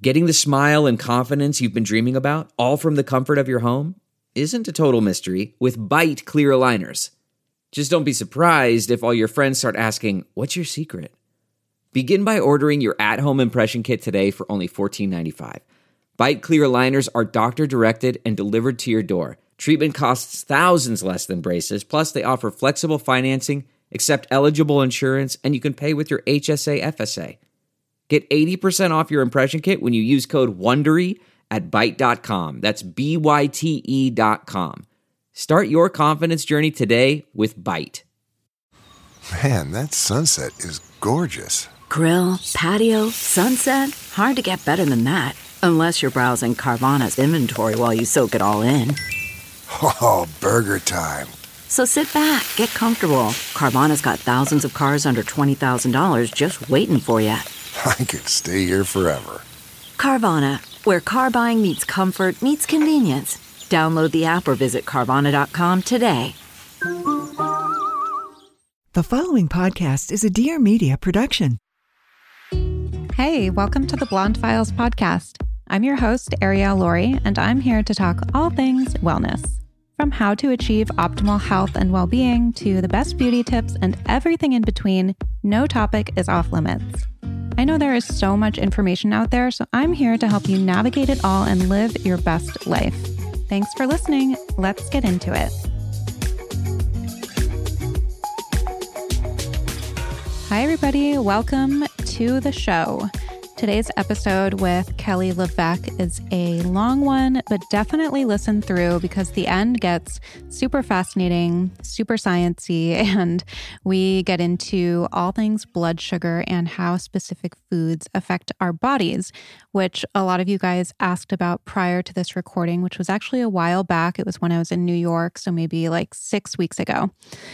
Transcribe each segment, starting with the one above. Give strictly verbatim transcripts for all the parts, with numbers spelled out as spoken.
Getting the smile and confidence you've been dreaming about, all from the comfort of your home, isn't a total mystery with Byte clear aligners. Just don't be surprised if all your friends start asking, "What's your secret?" Begin by ordering your at-home impression kit today for only fourteen ninety-five. Byte clear aligners are doctor-directed and delivered to your door. Treatment costs thousands less than braces, plus they offer flexible financing, accept eligible insurance, and you can pay with your H S A F S A. Get eighty percent off your impression kit when you use code WONDERY at byte dot com. That's B Y T E dot com. Start your confidence journey today with Byte. Man, that sunset is gorgeous. Grill, patio, sunset. Hard to get better than that. Unless you're browsing Carvana's inventory while you soak it all in. Oh, burger time. So sit back, get comfortable. Carvana's got thousands of cars under twenty thousand dollars just waiting for you. I could stay here forever. Carvana, where car buying meets comfort, meets convenience. Download the app or visit Carvana dot com today. The following podcast is a Dear Media production. Hey, welcome to the Blonde Files podcast. I'm your host, Arielle Laurie, and I'm here to talk all things wellness. From how to achieve optimal health and well-being to the best beauty tips and everything in between, no topic is off limits. I know there is so much information out there, so I'm here to help you navigate it all and live your best life. Thanks for listening. Let's get into it. Hi, everybody. Welcome to the show. Today's episode with Kelly LeVeque is a long one, but definitely listen through because the end gets super fascinating, super sciencey, and we get into all things blood sugar and how specific foods affect our bodies, which a lot of you guys asked about prior to this recording, which was actually a while back. It was when I was in New York, so maybe like six weeks ago.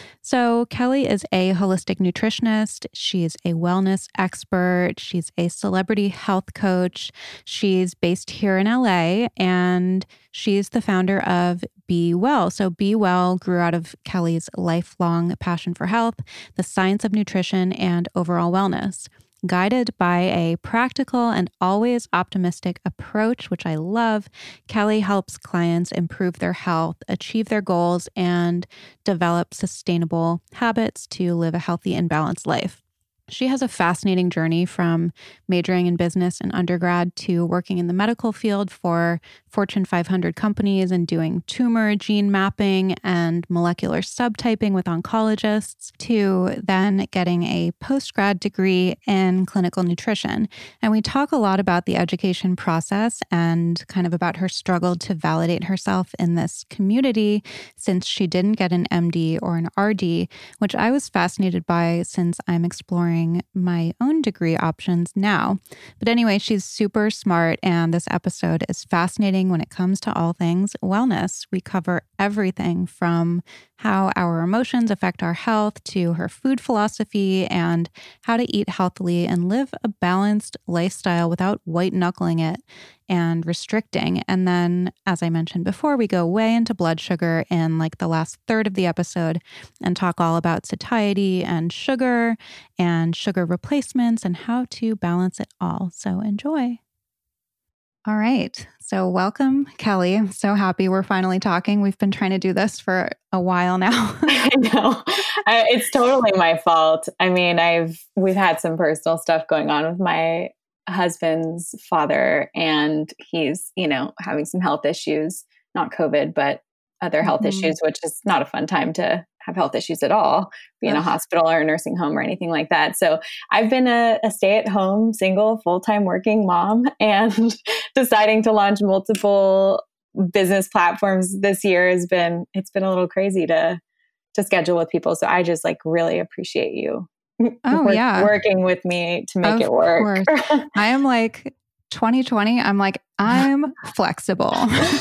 So Kelly is a holistic nutritionist. She's a wellness expert. She's a celebrity health coach. She's based here in L A, and she's the founder of Be Well. So Be Well grew out of Kelly's lifelong passion for health, the science of nutrition, and overall wellness. Guided by a practical and always optimistic approach, which I love, Kelly helps clients improve their health, achieve their goals, and develop sustainable habits to live a healthy and balanced life. She has a fascinating journey from majoring in business in undergrad to working in the medical field for Fortune five hundred companies and doing tumor gene mapping and molecular subtyping with oncologists, to then getting a postgrad degree in clinical nutrition. And we talk a lot about the education process and kind of about her struggle to validate herself in this community since she didn't get an M D or an R D, which I was fascinated by since I'm exploring my own degree options now. But anyway, she's super smart, and this episode is fascinating when it comes to all things wellness. We cover everything from how our emotions affect our health to her food philosophy and how to eat healthily and live a balanced lifestyle without white knuckling it and restricting. And then, as I mentioned before, we go way into blood sugar in like the last third of the episode and talk all about satiety and sugar and sugar replacements and how to balance it all. So enjoy. All right. So welcome, Kelly. I'm so happy we're finally talking. We've been trying to do this for a while now. I know. I, it's totally my fault. I mean, I've we've had some personal stuff going on with my husband's father, and he's, you know, having some health issues, not COVID, but other health mm-hmm. issues, which is not a fun time to have health issues at all, be in a hospital or a nursing home or anything like that. So I've been a, a stay-at-home, single, full-time working mom, and deciding to launch multiple business platforms this year has been, it's been a little crazy to, to schedule with people. So I just like really appreciate you oh, work, yeah. working with me to make of it work. I am like, twenty twenty, I'm like, I'm flexible.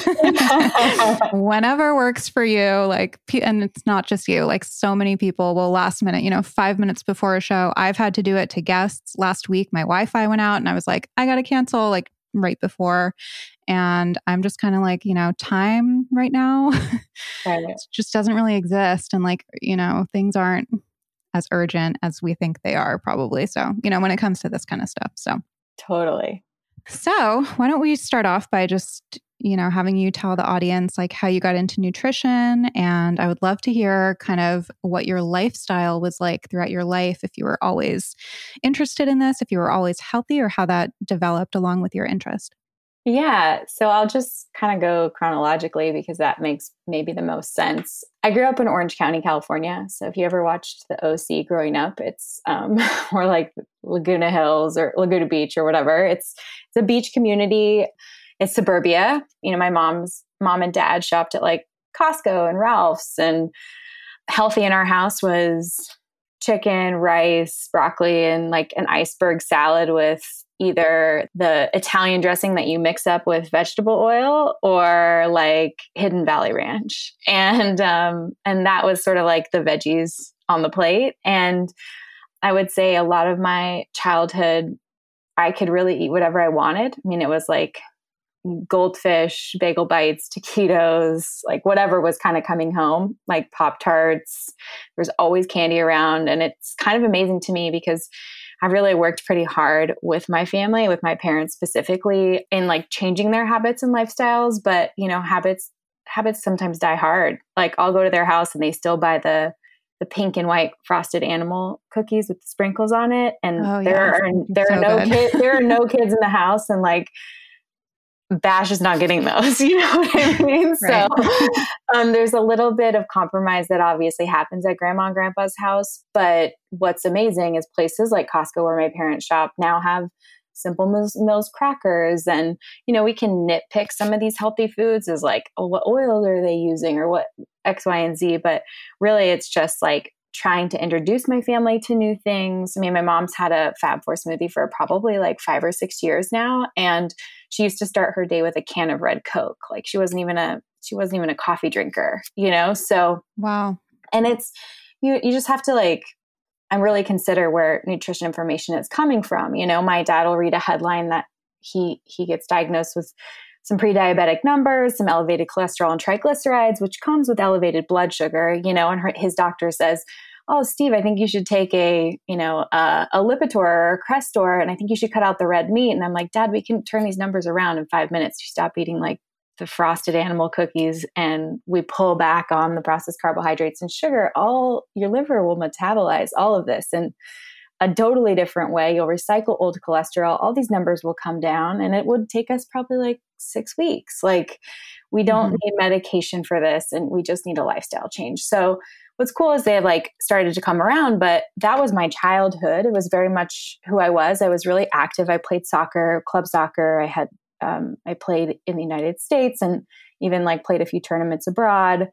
Whenever works for you, like, and it's not just you, like so many people will last minute, you know, five minutes before a show. I've had to do it to guests. Last week, my Wi-Fi went out and I was like, I got to cancel like right before. And I'm just kind of like, you know, time right now right. just doesn't really exist. And like, you know, things aren't as urgent as we think they are probably. So, you know, when it comes to this kind of stuff. So totally. So why don't we start off by just, you know, having you tell the audience like how you got into nutrition. And I would love to hear kind of what your lifestyle was like throughout your life, if you were always interested in this, if you were always healthy, or how that developed along with your interest. Yeah. So I'll just kind of go chronologically because that makes maybe the most sense. I grew up in Orange County, California. So if you ever watched the O C growing up, it's um, more like Laguna Hills or Laguna Beach or whatever. It's it's a beach community. It's suburbia. You know, my mom's mom and dad shopped at like Costco and Ralph's, and healthy in our house was chicken, rice, broccoli, and like an iceberg salad with either the Italian dressing that you mix up with vegetable oil or like Hidden Valley Ranch. And, um, and that was sort of like the veggies on the plate. And I would say a lot of my childhood, I could really eat whatever I wanted. I mean, it was like Goldfish, bagel bites, taquitos, like whatever was kind of coming home, like Pop-Tarts. There's always candy around. And it's kind of amazing to me because I really worked pretty hard with my family, with my parents specifically, in like changing their habits and lifestyles. But, you know, habits, habits sometimes die hard. Like I'll go to their house and they still buy the, the pink and white frosted animal cookies with the sprinkles on it. And Oh, there yeah. are, there So are no good. kids, there are no kids in the house. And like, Bash is not getting those, you know what I mean? Right. So um, there's a little bit of compromise that obviously happens at grandma and grandpa's house. But what's amazing is places like Costco, where my parents shop, now have Simple Mills, Mills crackers. And, you know, we can nitpick some of these healthy foods as like, oh, what oil are they using or what X, Y, and Z. But really, it's just like trying to introduce my family to new things. I mean, my mom's had a Fab Four smoothie for probably like five or six years now. And she used to start her day with a can of red Coke. Like she wasn't even a, she wasn't even a coffee drinker, you know? So, Wow. and it's, you, you just have to like, and really consider where nutrition information is coming from. You know, my dad will read a headline that he, he gets diagnosed with some pre-diabetic numbers, some elevated cholesterol and triglycerides, which comes with elevated blood sugar, you know, and her, his doctor says, oh, Steve, I think you should take a, you know, uh, a Lipitor or a Crestor, and I think you should cut out the red meat. And I'm like, Dad, we can turn these numbers around in five minutes. You stop eating like the frosted animal cookies and we pull back on the processed carbohydrates and sugar. All your liver will metabolize all of this in a totally different way. You'll recycle old cholesterol. All these numbers will come down, and it would take us probably like six weeks. Like we don't Mhm. need medication for this, and we just need a lifestyle change. So what's cool is they have like started to come around, but that was my childhood. It was very much who I was. I was really active. I played soccer, club soccer. I had, um, I played in the United States and even like played a few tournaments abroad.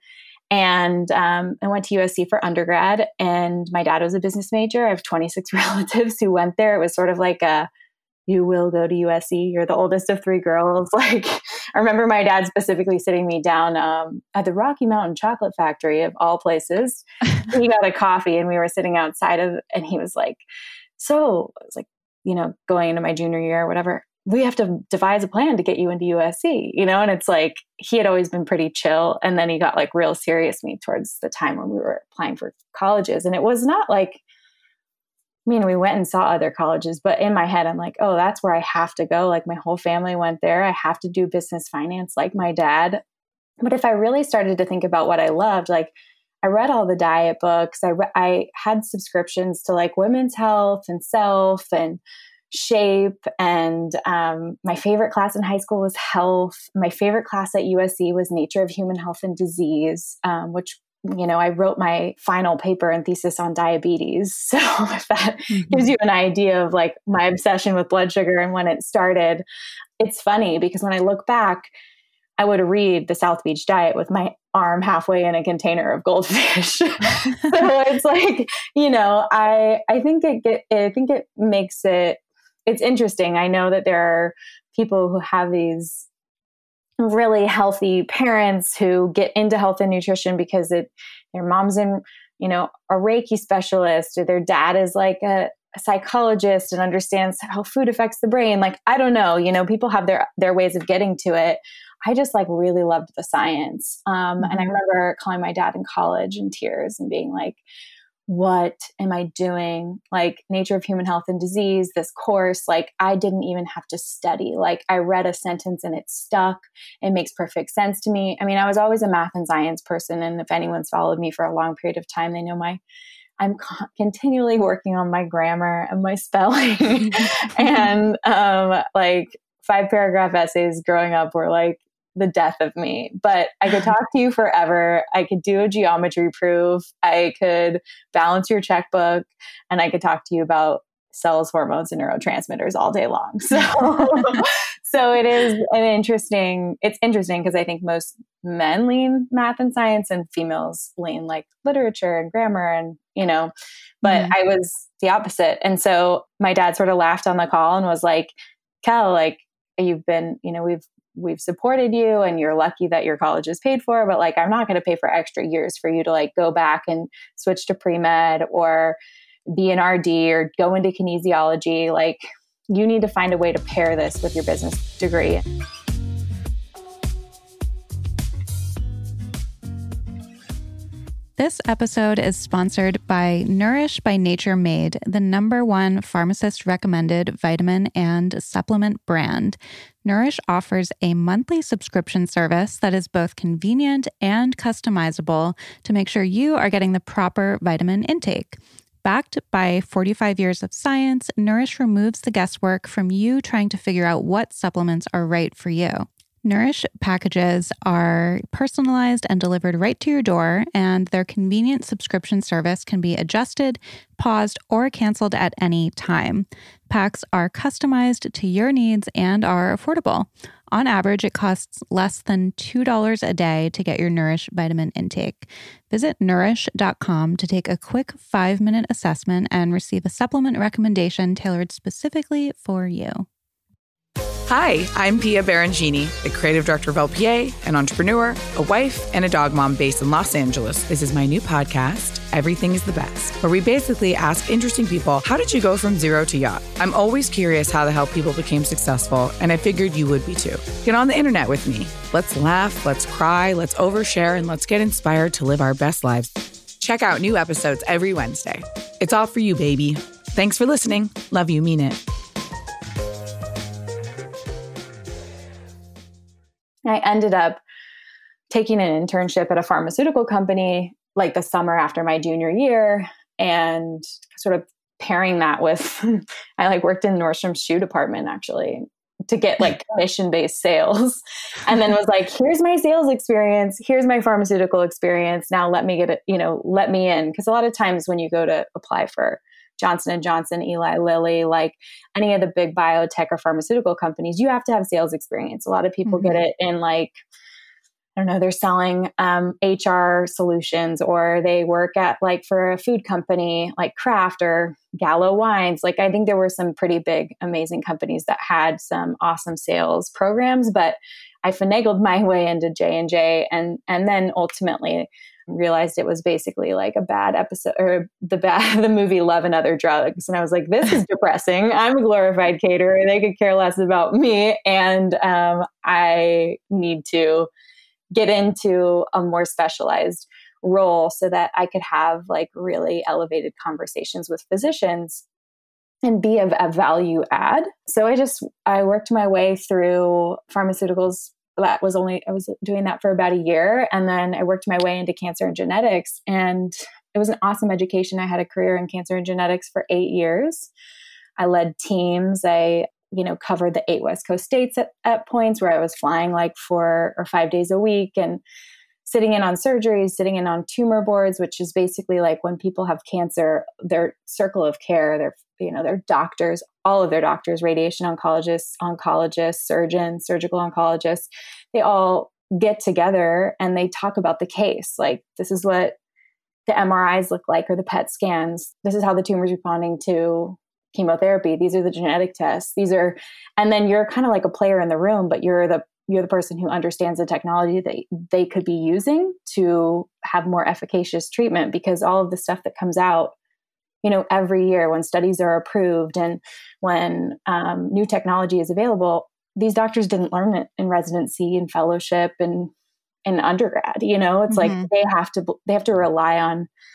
And um, I went to U S C for undergrad, and my dad was a business major. I have twenty-six relatives who went there. It was sort of like a, you will go to U S C. You're the oldest of three girls. Like, I remember my dad specifically sitting me down um, at the Rocky Mountain Chocolate Factory of all places. He got a coffee, and we were sitting outside of, and he was like, so I was like, you know, going into my junior year or whatever, we have to devise a plan to get you into U S C, you know? And it's like, he had always been pretty chill. And then he got like real serious with me towards the time when we were applying for colleges. And it was not like, I mean, we went and saw other colleges, but in my head, I'm like, oh, that's where I have to go. Like my whole family went there. I have to do business finance like my dad. But if I really started to think about what I loved, like I read all the diet books. I, re- I had subscriptions to like Women's Health and Self and Shape. And um, my favorite class in high school was health. My favorite class at U S C was Nature of Human Health and Disease, um, which, you know, I wrote my final paper and thesis on diabetes. So if that mm-hmm. gives you an idea of like my obsession with blood sugar and when it started, it's funny because when I look back, I would read the South Beach Diet with my arm halfway in a container of goldfish. So it's like, you know, I, I think it get, I think it makes it, it's interesting. I know that there are people who have these really healthy parents who get into health and nutrition because it, their mom's in, you know, a Reiki specialist, or their dad is like a, a psychologist and understands how food affects the brain. Like, I don't know, you know, people have their, their ways of getting to it. I just like really loved the science. Um, mm-hmm. And I remember calling my dad in college in tears and being like, what am I doing? Like Nature of Human Health and Disease, this course, like I didn't even have to study. Like I read a sentence and it stuck. It makes perfect sense to me. I mean, I was always a math and science person. And if anyone's followed me for a long period of time, they know my, I'm co- continually working on my grammar and my spelling. and um, like five paragraph essays growing up were like the death of me, but I could talk to you forever. I could do a geometry proof. I could balance your checkbook, and I could talk to you about cells, hormones, and neurotransmitters all day long. So, so it is an interesting, it's interesting because I think most men lean math and science and females lean like literature and grammar and, you know, but mm-hmm. I was the opposite. And so my dad sort of laughed on the call and was like, Kel, like you've been, you know, we've, we've supported you and you're lucky that your college is paid for, but like, I'm not going to pay for extra years for you to like go back and switch to pre-med or be an R D or go into kinesiology. Like you need to find a way to pair this with your business degree. This episode is sponsored by Nourish by Nature Made, the number one pharmacist-recommended vitamin and supplement brand. Nourish offers a monthly subscription service that is both convenient and customizable to make sure you are getting the proper vitamin intake. Backed by forty-five years of science, Nourish removes the guesswork from you trying to figure out what supplements are right for you. Nourish packages are personalized and delivered right to your door, and their convenient subscription service can be adjusted, paused, or canceled at any time. Packs are customized to your needs and are affordable. On average, it costs less than two dollars a day to get your Nourish vitamin intake. Visit nourish dot com to take a quick five-minute assessment and receive a supplement recommendation tailored specifically for you. Hi, I'm Pia Barangini, the creative director of L P A, an entrepreneur, a wife, and a dog mom based in Los Angeles. This is my new podcast, Everything is the Best, where we basically ask interesting people, how did you go from zero to yacht? I'm always curious how the hell people became successful, and I figured you would be too. Get on the internet with me. Let's laugh, let's cry, let's overshare, and let's get inspired to live our best lives. Check out new episodes every Wednesday. It's all for you, baby. Thanks for listening. Love you, mean it. I ended up taking an internship at a pharmaceutical company like the summer after my junior year and sort of pairing that with, I like worked in Nordstrom's shoe department actually to get like commission-based sales. And then was like, here's my sales experience. Here's my pharmaceutical experience. Now let me get it, you know, let me in. Because a lot of times when you go to apply for Johnson and Johnson, Eli Lilly, like any of the big biotech or pharmaceutical companies, you have to have sales experience. A lot of people mm-hmm. get it in like, I don't know, they're selling um, H R solutions, or they work at like for a food company like Kraft or Gallo Wines. Like I think there were some pretty big, amazing companies that had some awesome sales programs, but I finagled my way into J and J and and then ultimately realized it was basically like a bad episode or the bad the movie Love and Other Drugs. And I was like, this is depressing. I'm a glorified caterer. They could care less about me. And um, I need to get into a more specialized role so that I could have like really elevated conversations with physicians and be of a value add. So I just, I worked my way through pharmaceuticals. That was only, I was doing that for about a year. And then I worked my way into cancer and genetics, and it was an awesome education. I had a career in cancer and genetics for eight years. I led teams. I, you know, covered the eight West Coast states at, at points where I was flying like four or five days a week and sitting in on surgeries, sitting in on tumor boards, which is basically like when people have cancer, their circle of care, their, you know, their doctors, all of their doctors, radiation oncologists, oncologists, surgeons, surgical oncologists, they all get together and they talk about the case. Like, this is what the M R Is look like, or the P E T scans. This is how the tumor's responding to chemotherapy. These are the genetic tests. These are, and then you're kind of like a player in the room, but you're the you're the person who understands the technology that they could be using to have more efficacious treatment, because all of the stuff that comes out, you know, every year when studies are approved and when um, new technology is available, these doctors didn't learn it in residency and fellowship and in undergrad. You know, it's mm-hmm. like they have to they have to rely on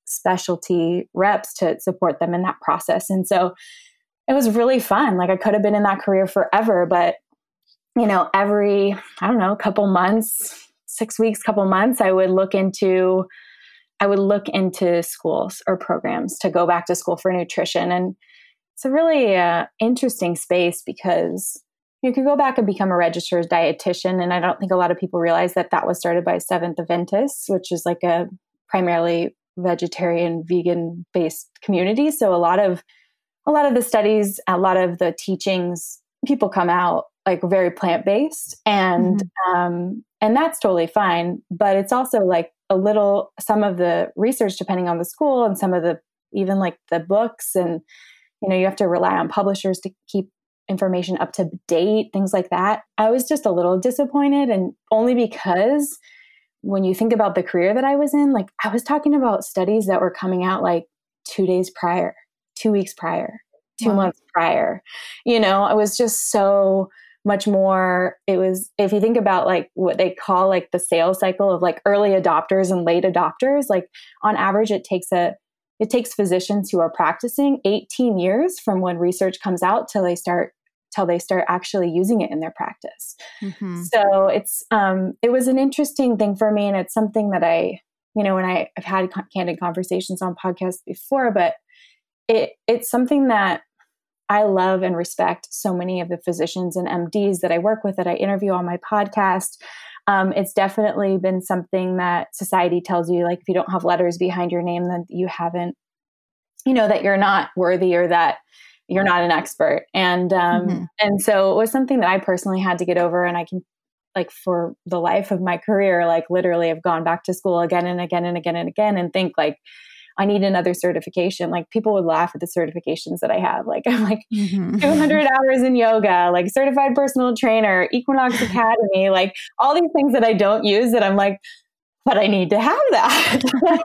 specialty reps to support them in that process. And so it was really fun. Like I could have been in that career forever, but you know, every, I don't know, couple months, six weeks, couple months, I would look into, I would look into schools or programs to go back to school for nutrition. And it's a really uh, interesting space because you could go back and become a registered dietitian. And I don't think a lot of people realize that that was started by Seventh Adventists, which is like a primarily vegetarian, vegan based community. So a lot of, a lot of the studies, a lot of the teachings, people come out like very plant-based and, mm-hmm. um, and that's totally fine. But it's also like a little, some of the research, depending on the school and some of the, even like the books and, you know, you have to rely on publishers to keep information up to date, things like that. I was just a little disappointed, and only because when you think about the career that I was in, like I was talking about studies that were coming out like two days prior, two weeks prior, two wow. months prior, you know, it was just so much more. It was, if you think about like what they call like the sales cycle of like early adopters and late adopters, like on average, it takes a, it takes physicians who are practicing eighteen years from when research comes out till they start, till they start actually using it in their practice. Mm-hmm. So it's, um, it was an interesting thing for me. And it's something that I, you know, when I, I've had candid conversations on podcasts before, but it, it's something that I love and respect so many of the physicians and M Ds that I work with, that I interview on my podcast. Um, it's definitely been something that society tells you, like, if you don't have letters behind your name, then you haven't, you know, that you're not worthy or that you're not an expert. And, um, mm-hmm. and so it was something that I personally had to get over. And I can, like, for the life of my career, like literally have gone back to school again and again and again and again and think like, I need another certification. Like people would laugh at the certifications that I have. Like I'm like mm-hmm. two hundred hours in yoga, like certified personal trainer, Equinox Academy, like all these things that I don't use that I'm like, but I need to have that,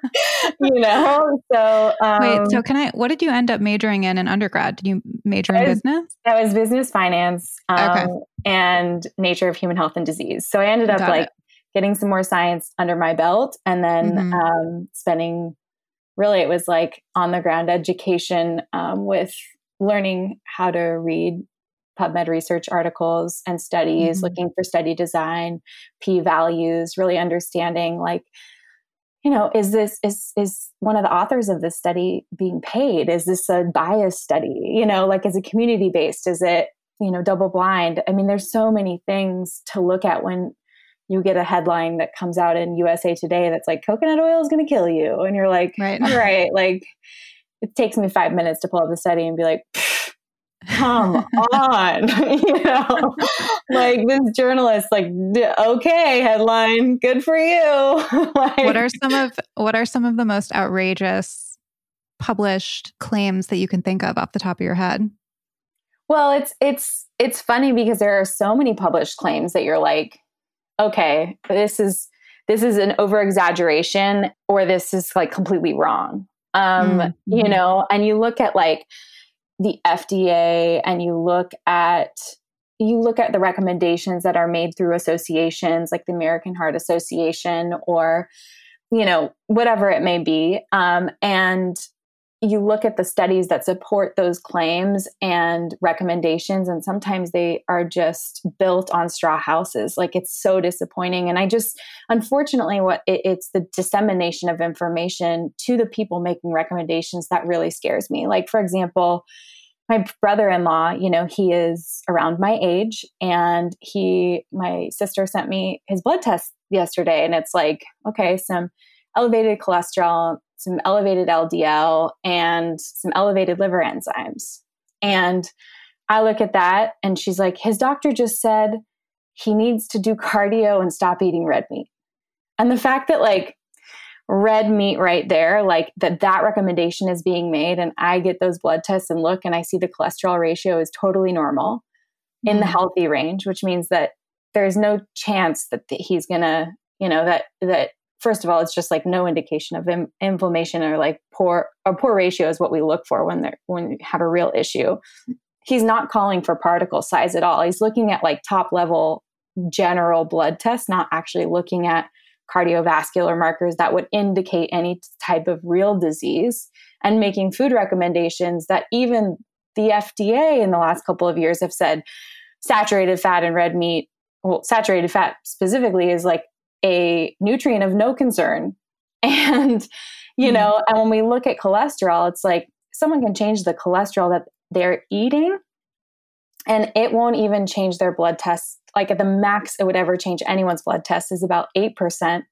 you know? So, um, wait, so can I, what did you end up majoring in in undergrad? Did you major in was, business? That was business finance um, okay. and nature of human health and disease. So I ended up Got like it. getting some more science under my belt and then mm-hmm. um, spending really, it was like on the ground education um, with learning how to read PubMed research articles and studies, mm-hmm. looking for study design, p-values, really understanding like, you know, is this, is, is one of the authors of this study being paid? Is this a biased study? You know, like is it community based? Is it, you know, double blind? I mean, there's so many things to look at when you get a headline that comes out in U S A Today that's like, coconut oil is going to kill you. And you're like, right. all right. Like it takes me five minutes to pull up the study and be like, come on, you know, like this journalist, like, okay, headline, good for you. Like, what are some of, what are some of the most outrageous published claims that you can think of off the top of your head? Well, it's, it's, it's funny because there are so many published claims that you're like, okay, this is, this is an over exaggeration or this is like completely wrong. Um, mm-hmm. you know, and you look at like the F D A and you look at, you look at the recommendations that are made through associations like the American Heart Association or, you know, whatever it may be. Um, and you look at the studies that support those claims and recommendations, and sometimes they are just built on straw houses. Like it's so disappointing. And I just, unfortunately, what it, it's the dissemination of information to the people making recommendations that really scares me. Like, for example, my brother-in-law, you know, he is around my age and he, my sister sent me his blood test yesterday and it's like, okay, some elevated cholesterol, some elevated L D L, and some elevated liver enzymes. And I look at that and she's like, his doctor just said he needs to do cardio and stop eating red meat. And the fact that like red meat right there, like that that recommendation is being made and I get those blood tests and look and I see the cholesterol ratio is totally normal mm-hmm. in the healthy range, which means that there's no chance that th- he's going to, you know, that, that first of all, it's just like no indication of im- inflammation or like poor, a poor ratio is what we look for when they're, when you have a real issue. He's not calling for particle size at all. He's looking at like top level general blood tests, not actually looking at cardiovascular markers that would indicate any type of real disease, and making food recommendations that even the F D A in the last couple of years have said saturated fat and red meat, well, saturated fat specifically is like a nutrient of no concern. And, you mm. know, and when we look at cholesterol, it's like someone can change the cholesterol that they're eating and it won't even change their blood tests. Like at the max it would ever change anyone's blood test is about eight percent.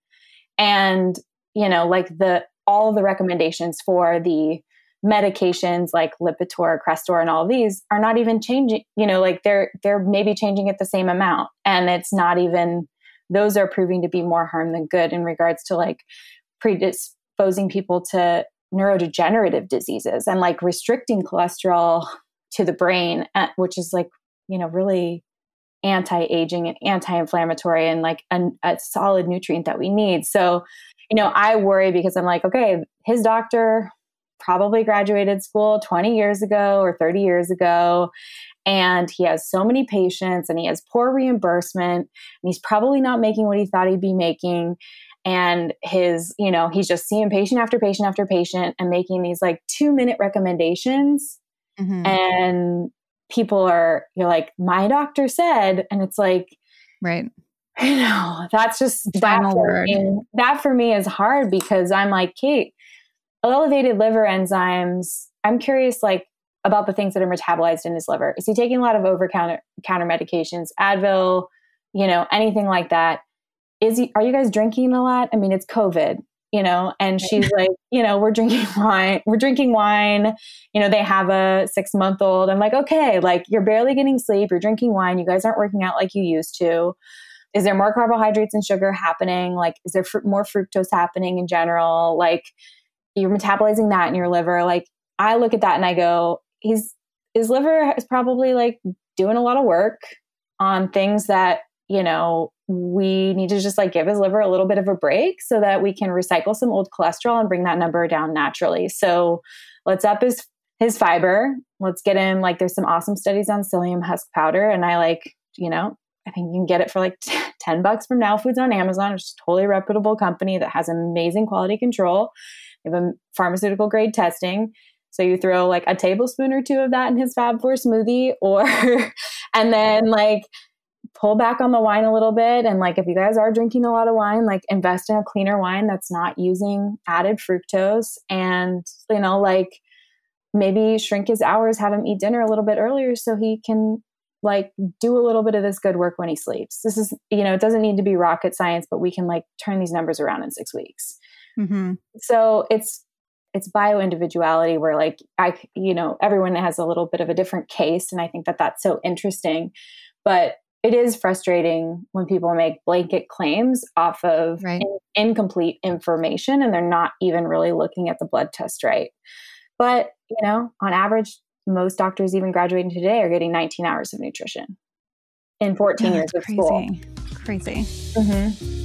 And, you know, like the, all of the recommendations for the medications like Lipitor, Crestor, and all of these are not even changing, you know, like they're, they're maybe changing it the same amount. And it's not even, those are proving to be more harm than good in regards to like predisposing people to neurodegenerative diseases and like restricting cholesterol to the brain, which is like, you know, really anti-aging and anti-inflammatory and like a, a solid nutrient that we need. So, you know, I worry because I'm like, okay, his doctor probably graduated school twenty years ago or thirty years ago. And he has so many patients and he has poor reimbursement and he's probably not making what he thought he'd be making. And his, you know, he's just seeing patient after patient after patient and making these like two minute recommendations. Mm-hmm. And people are, you're like, my doctor said, and it's like, right. You know, that's just, that for, me, that for me is hard because I'm like, Kate, elevated liver enzymes, I'm curious, like, about the things that are metabolized in his liver. Is he taking a lot of over-counter counter medications, Advil, you know, anything like that? Is he, are you guys drinking a lot? I mean, it's COVID, you know, and she's like, you know, we're drinking wine, we're drinking wine, you know, they have a six month old. I'm like, okay, like you're barely getting sleep. You're drinking wine. You guys aren't working out like you used to. Is there more carbohydrates and sugar happening? Like, is there fr- more fructose happening in general? Like you're metabolizing that in your liver. Like I look at that and I go, he's, his liver is probably like doing a lot of work on things that, you know, we need to just like give his liver a little bit of a break so that we can recycle some old cholesterol and bring that number down naturally. So let's up his, his fiber. Let's get him, like, there's some awesome studies on psyllium husk powder. And I like, you know, I think you can get it for like ten bucks from Now Foods on Amazon. It's a totally reputable company that has amazing quality control. They have a pharmaceutical grade testing. So you throw like a tablespoon or two of that in his Fab Four smoothie, or, and then like pull back on the wine a little bit. And like, if you guys are drinking a lot of wine, like invest in a cleaner wine that's not using added fructose, and, you know, like maybe shrink his hours, have him eat dinner a little bit earlier so he can like do a little bit of this good work when he sleeps. This is, you know, it doesn't need to be rocket science, but we can like turn these numbers around in six weeks. Mm-hmm. So it's, it's bio individuality where like, I, you know, everyone has a little bit of a different case. And I think that that's so interesting, but it is frustrating when people make blanket claims off of right. in, incomplete information, and they're not even really looking at the blood test right. But, you know, on average, most doctors even graduating today are getting nineteen hours of nutrition in fourteen yeah, years of crazy. school. Crazy. Mm-hmm.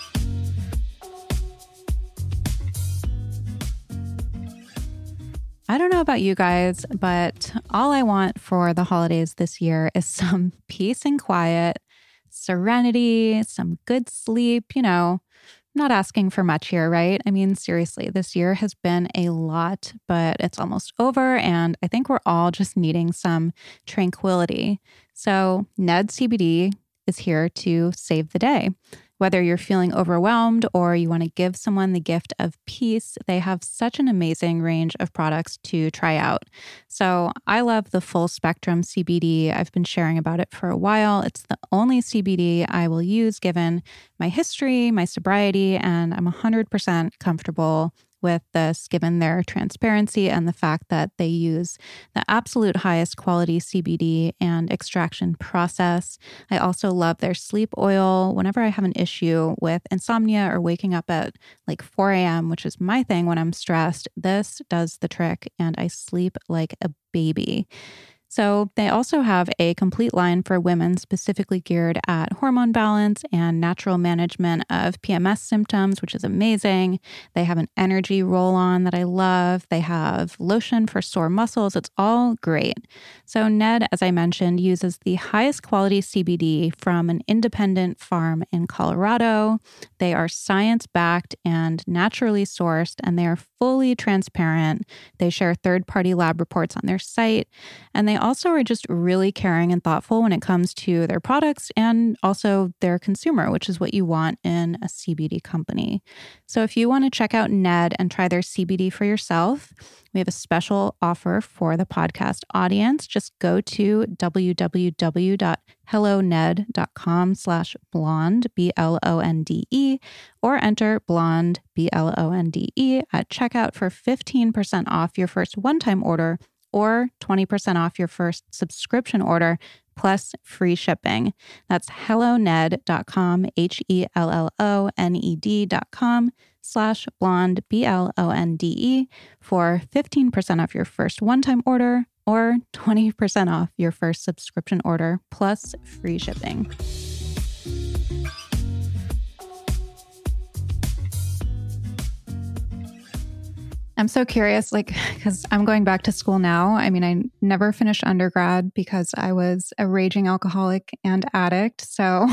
I don't know about you guys, but all I want for the holidays this year is some peace and quiet, serenity, some good sleep. You know, I'm not asking for much here, right? I mean, seriously, this year has been a lot, but it's almost over. And I think we're all just needing some tranquility. So Ned C B D is here to save the day. Whether you're feeling overwhelmed or you want to give someone the gift of peace, they have such an amazing range of products to try out. So I love the full spectrum C B D. I've been sharing about it for a while. It's the only C B D I will use given my history, my sobriety, and I'm one hundred percent comfortable with this given their transparency and the fact that they use the absolute highest quality C B D and extraction process. I also love their sleep oil. Whenever I have an issue with insomnia or waking up at like four a.m., which is my thing when I'm stressed, this does the trick and I sleep like a baby. So they also have a complete line for women specifically geared at hormone balance and natural management of P M S symptoms, which is amazing. They have an energy roll-on that I love. They have lotion for sore muscles. It's all great. So Ned, as I mentioned, uses the highest quality C B D from an independent farm in Colorado. They are science-backed and naturally sourced, and they are fully transparent. They share third-party lab reports on their site, and they also are just really caring and thoughtful when it comes to their products and also their consumer, which is what you want in a C B D company. So if you want to check out Ned and try their C B D for yourself, we have a special offer for the podcast audience. Just go to www.helloned.com slash blonde, B L O N D E, or enter blonde, B L O N D E, at checkout for fifteen percent off your first one-time order or twenty percent off your first subscription order, plus free shipping. That's helloned.com, H E L L O N E D dot com slash blonde, B L O N D E, for fifteen percent off your first one-time order or twenty percent off your first subscription order, plus free shipping. I'm so curious, like, because I'm going back to school now. I mean, I never finished undergrad because I was a raging alcoholic and addict. So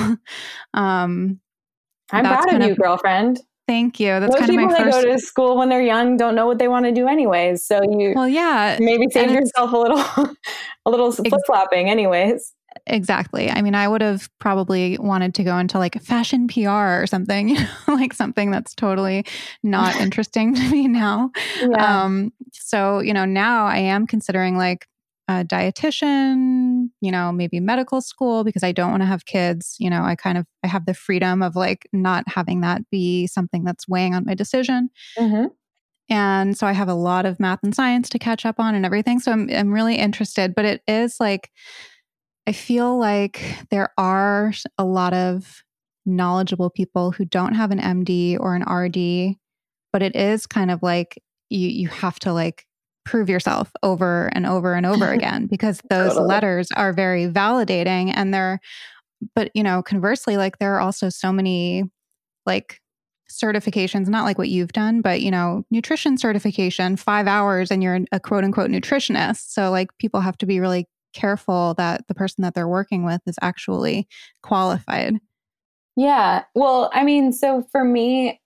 um, I'm proud of you, of, girlfriend. Thank you. That's Most kind of my first... first... people that go to school when they're young don't know what they want to do anyways. So you well, yeah, maybe save yourself a little, a little flip-flopping anyways. Exactly. I mean, I would have probably wanted to go into like fashion P R or something, you know, like something that's totally not interesting to me now. Yeah. Um, so, you know, now I am considering like a dietitian, you know, maybe medical school, because I don't want to have kids. You know, I kind of, I have the freedom of like not having that be something that's weighing on my decision. Mm-hmm. And so I have a lot of math and science to catch up on and everything. So I'm, I'm really interested, but it is like, I feel like there are a lot of knowledgeable people who don't have an M D or an R D, but it is kind of like you you have to like prove yourself over and over and over again, because those totally. letters are very validating, and they're, but you know, conversely, like there are also so many like certifications, not like what you've done, but you know, nutrition certification, five hours and you're a quote unquote nutritionist. So like people have to be really careful that the person that they're working with is actually qualified. Yeah. Well, I mean, so for me,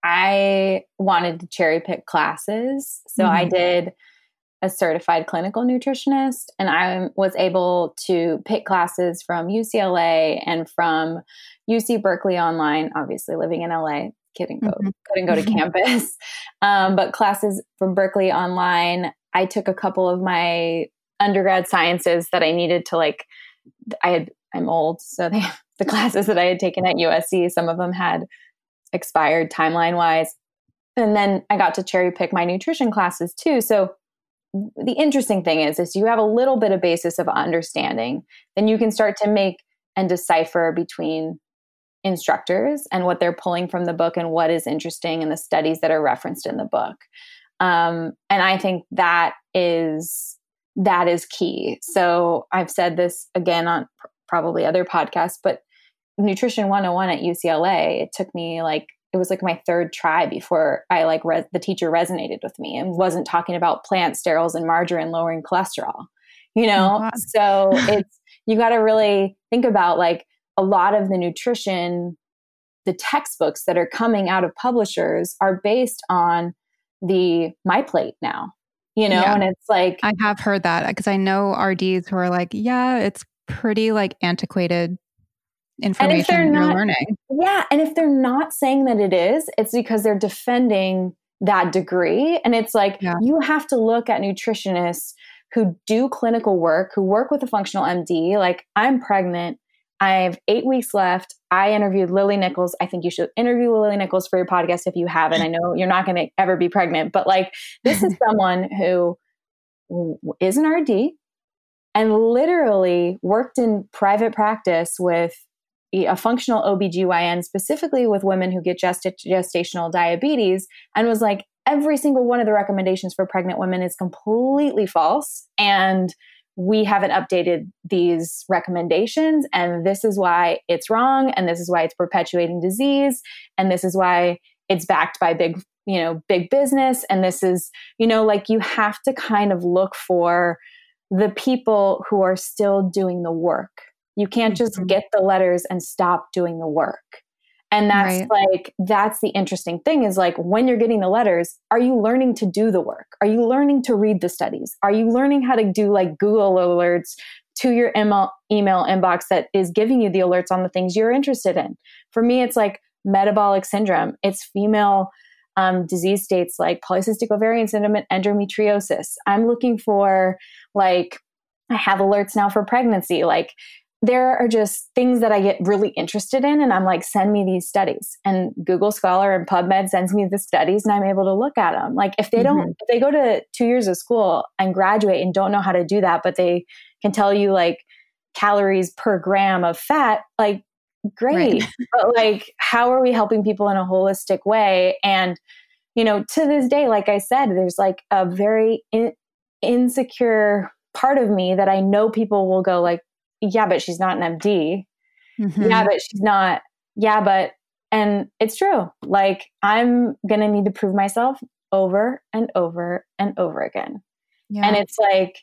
I wanted to cherry pick classes. So mm-hmm. I did a certified clinical nutritionist, and I was able to pick classes from U C L A and from U C Berkeley online, obviously living in L A. Couldn't go, mm-hmm. couldn't go to campus. Um, but classes from Berkeley online. I took a couple of my undergrad sciences that I needed to like, I had, I'm old. So they, the classes that I had taken at U S C, some of them had expired timeline wise. And then I got to cherry pick my nutrition classes too. So the interesting thing is, is you have a little bit of basis of understanding, then you can start to make and decipher between instructors and what they're pulling from the book and what is interesting in the studies that are referenced in the book. Um, and I think that is, that is key. So I've said this again on pr- probably other podcasts, but Nutrition one oh one at U C L A, it took me like, it was like my third try before I like re- the teacher resonated with me and wasn't talking about plant sterols and margarine lowering cholesterol, you know? Oh, so it's, you got to really think about like a lot of the nutrition, the textbooks that are coming out of publishers are based on the MyPlate now. You know, yeah. And it's like, I have heard that because I know R Ds who are like, yeah, it's pretty like antiquated information not, you're learning. Yeah. And if they're not saying that it is, it's because they're defending that degree. And it's like, yeah. you have to look at nutritionists who do clinical work, who work with a functional M D. Like I'm pregnant. I have eight weeks left. I interviewed Lily Nichols. I think you should interview Lily Nichols for your podcast if you haven't. I know you're not going to ever be pregnant, but like this is someone who is an R D and literally worked in private practice with a functional O B G Y N, specifically with women who get gest- gestational diabetes, and was like, every single one of the recommendations for pregnant women is completely false. And we haven't updated these recommendations, and this is why it's wrong, and this is why it's perpetuating disease, and this is why it's backed by big, you know, big business. And this is, you know, like you have to kind of look for the people who are still doing the work. You can't just get the letters and stop doing the work. And that's right. like, that's the interesting thing is like, when you're getting the letters, are you learning to do the work? Are you learning to read the studies? Are you learning how to do like Google alerts to your email, email inbox that is giving you the alerts on the things you're interested in? For me, it's like metabolic syndrome. It's female um, disease states like polycystic ovarian syndrome and endometriosis. I'm looking for like, I have alerts now for pregnancy. Like, there are just things that I get really interested in. And I'm like, send me these studies. And Google Scholar and PubMed sends me the studies and I'm able to look at them. Like if they don't, mm-hmm. if they go to two years of school and graduate and don't know how to do that, but they can tell you like calories per gram of fat, like great. Right. But like, how are we helping people in a holistic way? And, you know, to this day, like I said, there's like a very in- insecure part of me that I know people will go like, yeah, but she's not an M D. Mm-hmm. Yeah, but she's not. Yeah, but, and it's true. Like I'm going to need to prove myself over and over and over again. Yeah. And it's like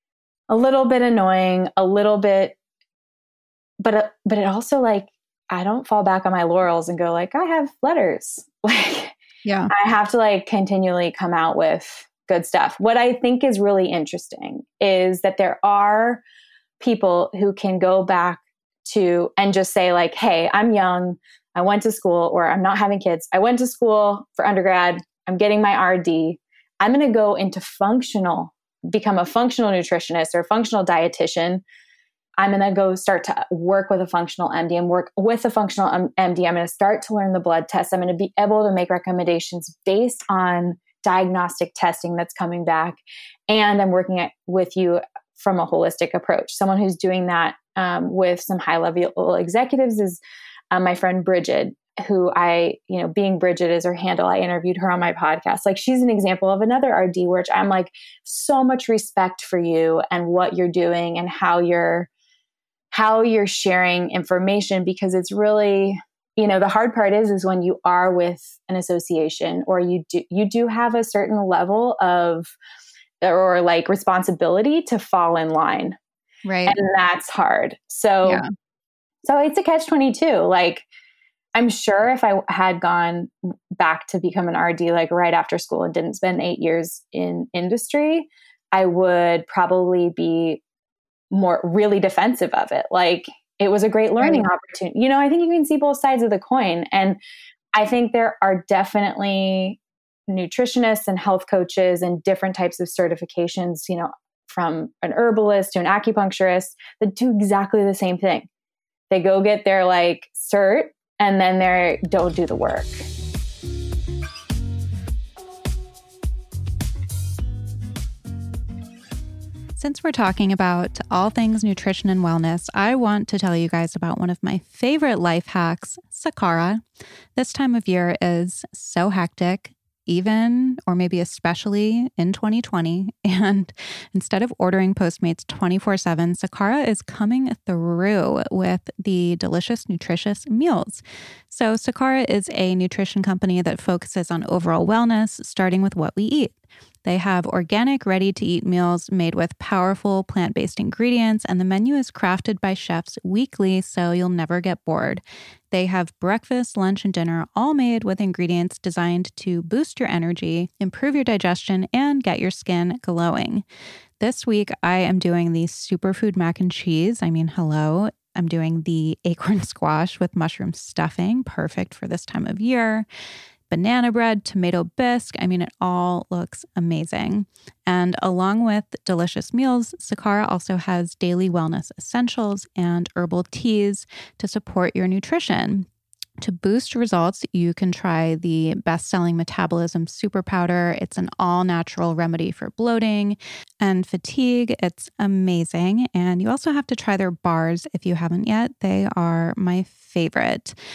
a little bit annoying, a little bit, but, uh, but it also like, I don't fall back on my laurels and go like, I have letters. Like, yeah, I have to like continually come out with good stuff. What I think is really interesting is that there are people who can go back to and just say like, hey, I'm young, I went to school, or I'm not having kids. I went to school for undergrad. I'm getting my R D. I'm going to go into functional, become a functional nutritionist or a functional dietitian. I'm going to go start to work with a functional M D and work with a functional M D. I'm going to start to learn the blood tests. I'm going to be able to make recommendations based on diagnostic testing that's coming back. And I'm working at, with you from a holistic approach. Someone who's doing that um, with some high level executives is uh, my friend Bridget, who I, you know, being Bridget is her handle. I interviewed her on my podcast. Like she's an example of another R D, which I'm like, so much respect for you and what you're doing and how you're, how you're sharing information, because it's really, you know, the hard part is, is when you are with an association or you do, you do have a certain level of, or like responsibility to fall in line. Right. And that's hard. So, yeah. so it's a catch twenty-two. Like, I'm sure if I had gone back to become an R D, like right after school and didn't spend eight years in industry, I would probably be more really defensive of it. Like it was a great learning right. opportunity. You know, I think you can see both sides of the coin. And I think there are definitely nutritionists and health coaches and different types of certifications, you know, from an herbalist to an acupuncturist that do exactly the same thing. They go get their like cert and then they don't do the work. Since we're talking about all things nutrition and wellness, I want to tell you guys about one of my favorite life hacks, Sakara. This time of year is so hectic, even or maybe especially in twenty twenty. And instead of ordering Postmates twenty-four seven, Sakara is coming through with the delicious, nutritious meals. So Sakara is a nutrition company that focuses on overall wellness, starting with what we eat. They have organic, ready-to-eat meals made with powerful plant-based ingredients, and the menu is crafted by chefs weekly, so you'll never get bored. They have breakfast, lunch, and dinner all made with ingredients designed to boost your energy, improve your digestion, and get your skin glowing. This week, I am doing the superfood mac and cheese. I mean, hello. I'm doing the acorn squash with mushroom stuffing, perfect for this time of year. Banana bread, tomato bisque. I mean, it all looks amazing. And along with delicious meals, Sakara also has daily wellness essentials and herbal teas to support your nutrition. To boost results, you can try the best-selling Metabolism Super Powder. It's an all-natural remedy for bloating and fatigue. It's amazing. And you also have to try their bars if you haven't yet. They are my favorite.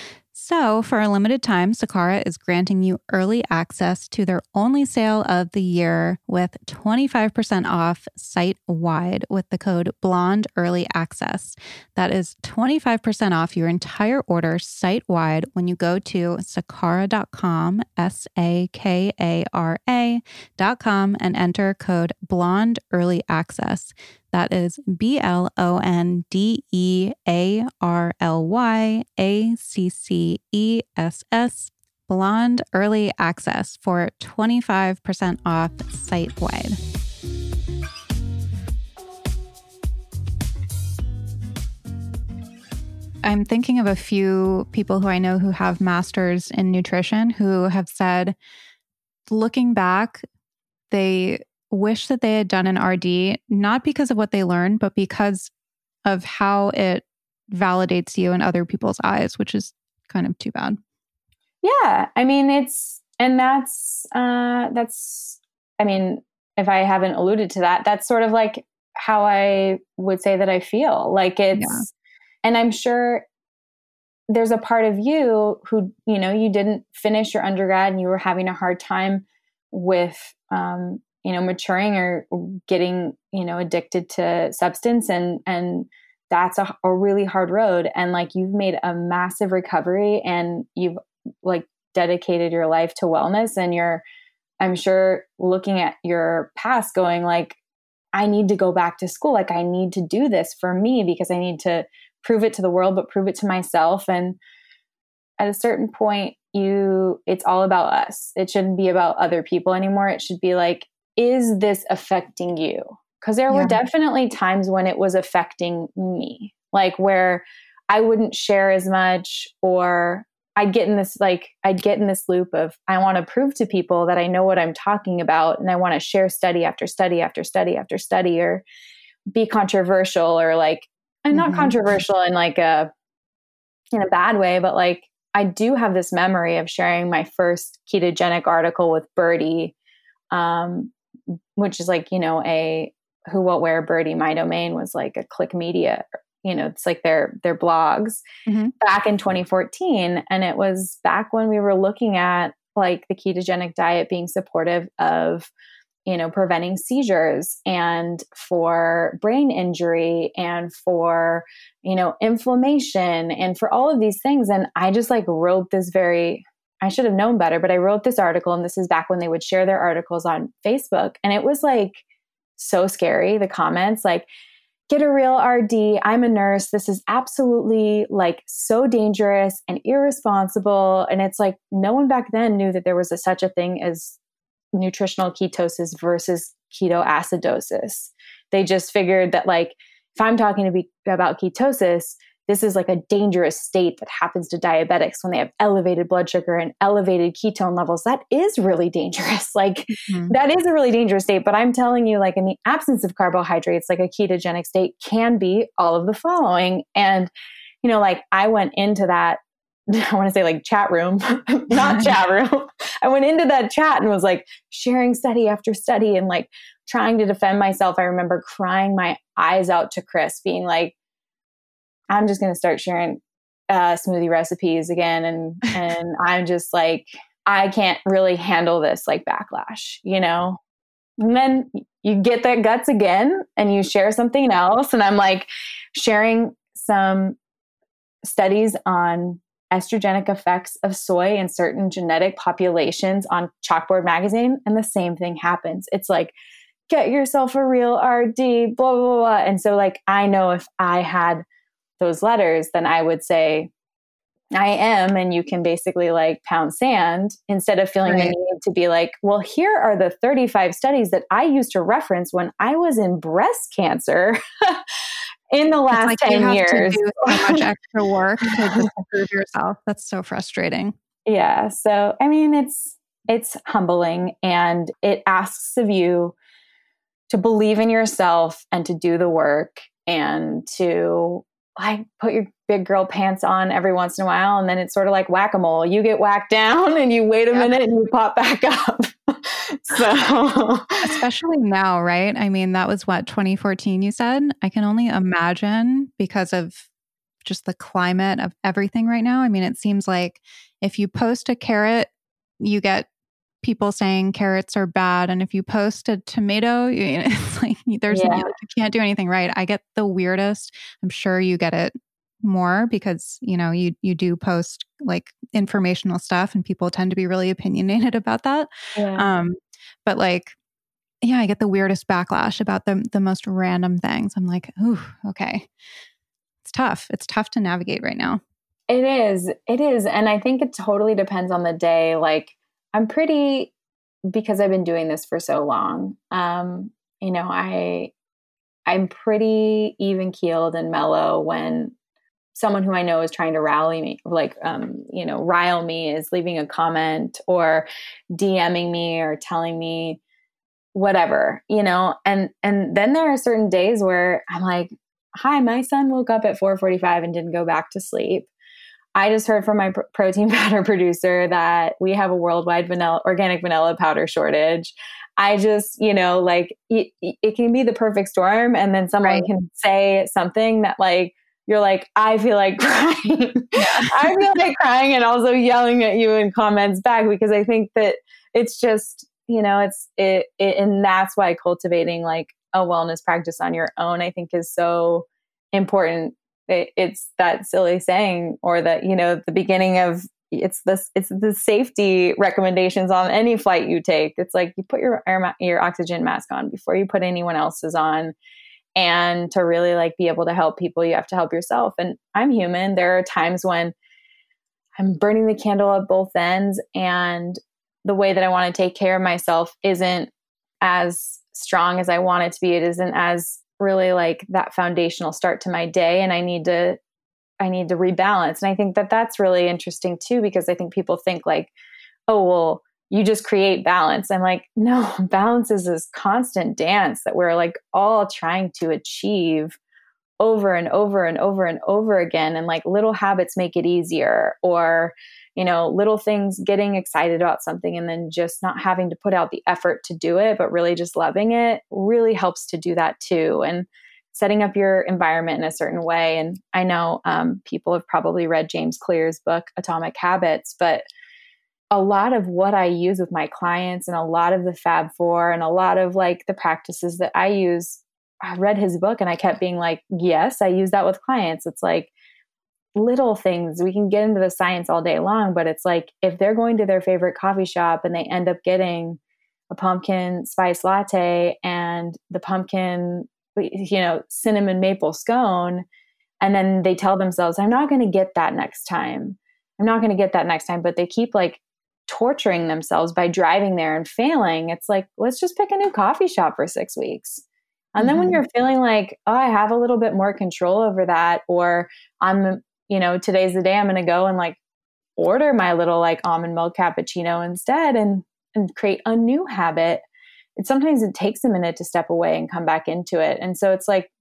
So, for a limited time, Sakara is granting you early access to their only sale of the year with twenty-five percent off site-wide with the code BLONDEARLYACCESS. That is twenty-five percent off your entire order site-wide when you go to sakara dot com, S A K A R A dot com, and enter code BLONDEARLYACCESS. That is B L O N D E A R L Y A C C E S S, Blonde Early Access for twenty-five percent off site-wide. I'm thinking of a few people who I know who have masters in nutrition who have said, looking back, they wish that they had done an R D, not because of what they learned, but because of how it validates you in other people's eyes, which is kind of too bad. Yeah. I mean, it's, and that's, uh, that's, I mean, if I haven't alluded to that, that's sort of like how I would say that I feel like it's, yeah. And I'm sure there's a part of you who, you know, you didn't finish your undergrad and you were having a hard time with, um, you know, maturing or getting, you know, addicted to substance. And, and that's a, a really hard road. And like, you've made a massive recovery and you've like dedicated your life to wellness. And you're, I'm sure, looking at your past going like, I need to go back to school. Like I need to do this for me because I need to prove it to the world, but prove it to myself. And at a certain point, you, it's all about us. It shouldn't be about other people anymore. It should be like, is this affecting you? Because there yeah. were definitely times when it was affecting me, like where I wouldn't share as much, or I'd get in this, like, I'd get in this loop of, I want to prove to people that I know what I'm talking about. And I want to share study after study after study after study, or be controversial, or like, and not mm-hmm. controversial in like a, in a bad way, but like, I do have this memory of sharing my first ketogenic article with Birdie, um, which is like, you know, a Who, What, Where, Birdie, My Domain was like a Click Media, you know, it's like their, their blogs mm-hmm. back in twenty fourteen. And it was back when we were looking at like the ketogenic diet being supportive of, you know, preventing seizures and for brain injury and for, you know, inflammation and for all of these things. And I just like wrote this very, I should have known better, but I wrote this article, and this is back when they would share their articles on Facebook. And it was like so scary. The comments like, get a real R D. I'm a nurse. This is absolutely like so dangerous and irresponsible. And it's like, no one back then knew that there was a, such a thing as nutritional ketosis versus ketoacidosis. They just figured that like, if I'm talking to be about ketosis, this is like a dangerous state that happens to diabetics when they have elevated blood sugar and elevated ketone levels. That is really dangerous. Like mm-hmm. that is a really dangerous state. But I'm telling you, like in the absence of carbohydrates, like a ketogenic state can be all of the following. And, you know, like I went into that, I want to say like chat room, not chat room. I went into that chat and was like sharing study after study and like trying to defend myself. I remember crying my eyes out to Chris, being like, I'm just going to start sharing uh, smoothie recipes again. And, and I'm just like, I can't really handle this like backlash, you know? And then you get that guts again and you share something else. And I'm like sharing some studies on estrogenic effects of soy in certain genetic populations on Chalkboard magazine. And the same thing happens. It's like, get yourself a real R D, blah, blah, blah. And so like, I know if I had those letters, then I would say, I am, and you can basically like pound sand instead of feeling right. the need to be like, well, here are the thirty-five studies that I used to reference when I was in breast cancer in the last like ten you have years. To do so much extra work to just prove yourself. That's so frustrating. Yeah. So, I mean, it's, it's humbling, and it asks of you to believe in yourself and to do the work and to like put your big girl pants on every once in a while. And then it's sort of like whack-a-mole. You get whacked down and you wait a yeah. minute and you pop back up. So especially now, right? I mean, that was what, twenty fourteen you said? I can only imagine because of just the climate of everything right now. I mean, it seems like if you post a carrot, you get people saying carrots are bad. And if you post a tomato, you know, it's like there's Yeah. you, you can't do anything right. I get the weirdest. I'm sure you get it more because, you know, you you do post like informational stuff and people tend to be really opinionated about that. Yeah. Um, but like, yeah, I get the weirdest backlash about the the most random things. I'm like, ooh, okay. It's tough. It's tough to navigate right now. It is. It is. And I think it totally depends on the day. Like I'm pretty, because I've been doing this for so long, um, you know, I, I'm pretty even keeled and mellow when someone who I know is trying to rally me, like, um, you know, rile me, is leaving a comment or DMing me or telling me whatever, you know, and, and then there are certain days where I'm like, hi, my son woke up at four forty-five and didn't go back to sleep. I just heard from my pr- protein powder producer that we have a worldwide vanilla, organic vanilla powder shortage. I just, you know, like it, it can be the perfect storm. And then someone Right. can say something that like, you're like, I feel like crying. Yeah. I feel like crying and also yelling at you in comments back, because I think that it's just, you know, it's it, it and that's why cultivating like a wellness practice on your own, I think, is so important. It, it's that silly saying, or that, you know, the beginning of it's this, it's the safety recommendations on any flight you take. It's like you put your air, your oxygen mask on before you put anyone else's on. And to really like be able to help people, you have to help yourself. And I'm human. There are times when I'm burning the candle at both ends, and the way that I want to take care of myself isn't as strong as I want it to be. It isn't as really like that foundational start to my day. And I need to, I need to rebalance. And I think that that's really interesting too, because I think people think like, oh, well, you just create balance. I'm like, no, balance is this constant dance that we're like all trying to achieve over and over and over and over again. And like little habits make it easier, or, you know, little things, getting excited about something and then just not having to put out the effort to do it, but really just loving it really helps to do that too. And setting up your environment in a certain way. And I know um, people have probably read James Clear's book, Atomic Habits, but a lot of what I use with my clients and a lot of the Fab Four and a lot of like the practices that I use, I read his book and I kept being like, yes, I use that with clients. It's like little things. We can get into the science all day long, but it's like if they're going to their favorite coffee shop and they end up getting a pumpkin spice latte and the pumpkin, you know, cinnamon maple scone, and then they tell themselves, I'm not going to get that next time. I'm not going to get that next time. But they keep like torturing themselves by driving there and failing. It's like, let's just pick a new coffee shop for six weeks. And then mm-hmm. when you're feeling like, oh, I have a little bit more control over that, or I'm, you know, today's the day I'm going to go and like order my little like almond milk cappuccino instead and, and create a new habit. And sometimes it takes a minute to step away and come back into it. And so it's like,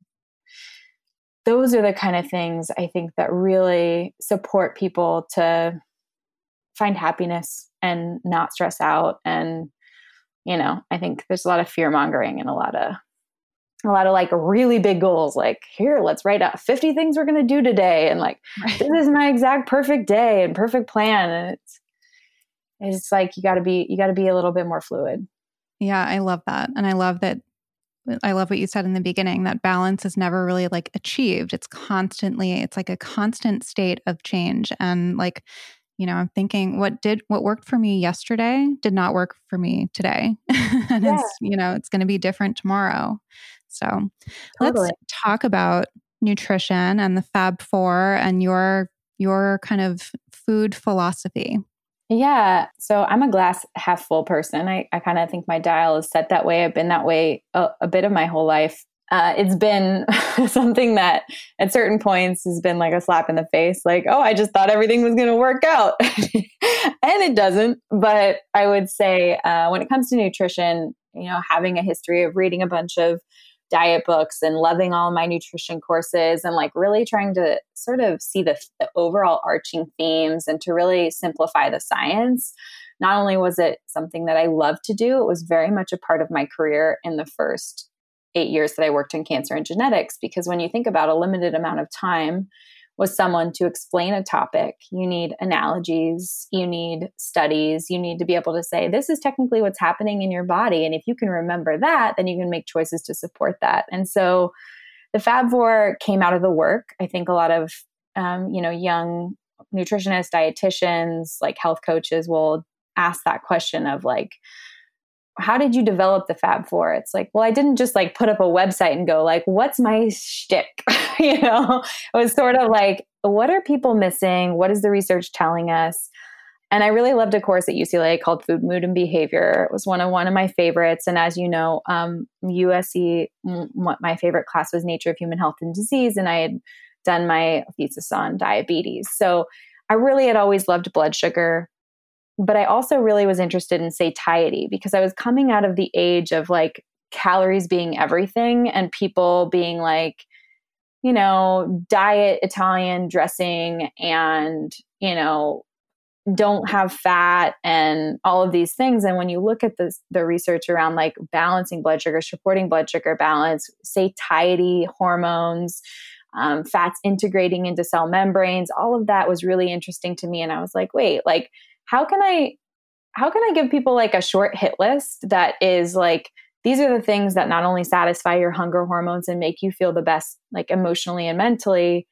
those are the kind of things I think that really support people to find happiness and not stress out. And, you know, I think there's a lot of fear mongering and a lot of, a lot of like really big goals. Like, here, let's write out fifty things we're going to do today. And like, right. This is my exact perfect day and perfect plan. And it's, it's like, you gotta be, you gotta be a little bit more fluid. Yeah. I love that. And I love that. I love what you said in the beginning, that balance is never really like achieved. It's constantly, it's like a constant state of change. And like, you know, I'm thinking what did, what worked for me yesterday did not work for me today. and yeah. it's, you know, it's going to be different tomorrow. So totally. Let's talk about nutrition and the Fab Four and your, your kind of food philosophy. Yeah. So I'm a glass half full person. I, I kind of think my dial is set that way. I've been that way a, a bit of my whole life. Uh, it's been something that at certain points has been like a slap in the face. Like, oh, I just thought everything was going to work out. And it doesn't. But I would say uh, when it comes to nutrition, you know, having a history of reading a bunch of diet books and loving all my nutrition courses and like really trying to sort of see the, the overall arching themes and to really simplify the science. Not only was it something that I loved to do, it was very much a part of my career in the first eight years that I worked in cancer and genetics. Because when you think about a limited amount of time was someone to explain a topic. You need analogies, you need studies, you need to be able to say, this is technically what's happening in your body. And if you can remember that, then you can make choices to support that. And so the Fab Four came out of the work. I think a lot of, um, you know, young nutritionists, dietitians, like health coaches will ask that question of like, how did you develop the Fab Four? It's like, well, I didn't just like put up a website and go like, what's my shtick? you know, it was sort of like, what are people missing? What is the research telling us? And I really loved a course at U C L A called Food, Mood, and Behavior. It was one of one of my favorites. And as you know, um, U S C, m- my favorite class was Nature of Human Health and Disease. And I had done my thesis on diabetes. So I really had always loved blood sugar. But I also really was interested in satiety because I was coming out of the age of like calories being everything and people being like, you know, diet Italian dressing and, you know, don't have fat and all of these things. And when you look at the, the research around like balancing blood sugar, supporting blood sugar balance, satiety, hormones, um, fats integrating into cell membranes, all of that was really interesting to me. And I was like, wait, like, how can I, how can I give people like a short hit list that is like, these are the things that not only satisfy your hunger hormones and make you feel the best, like emotionally and mentally,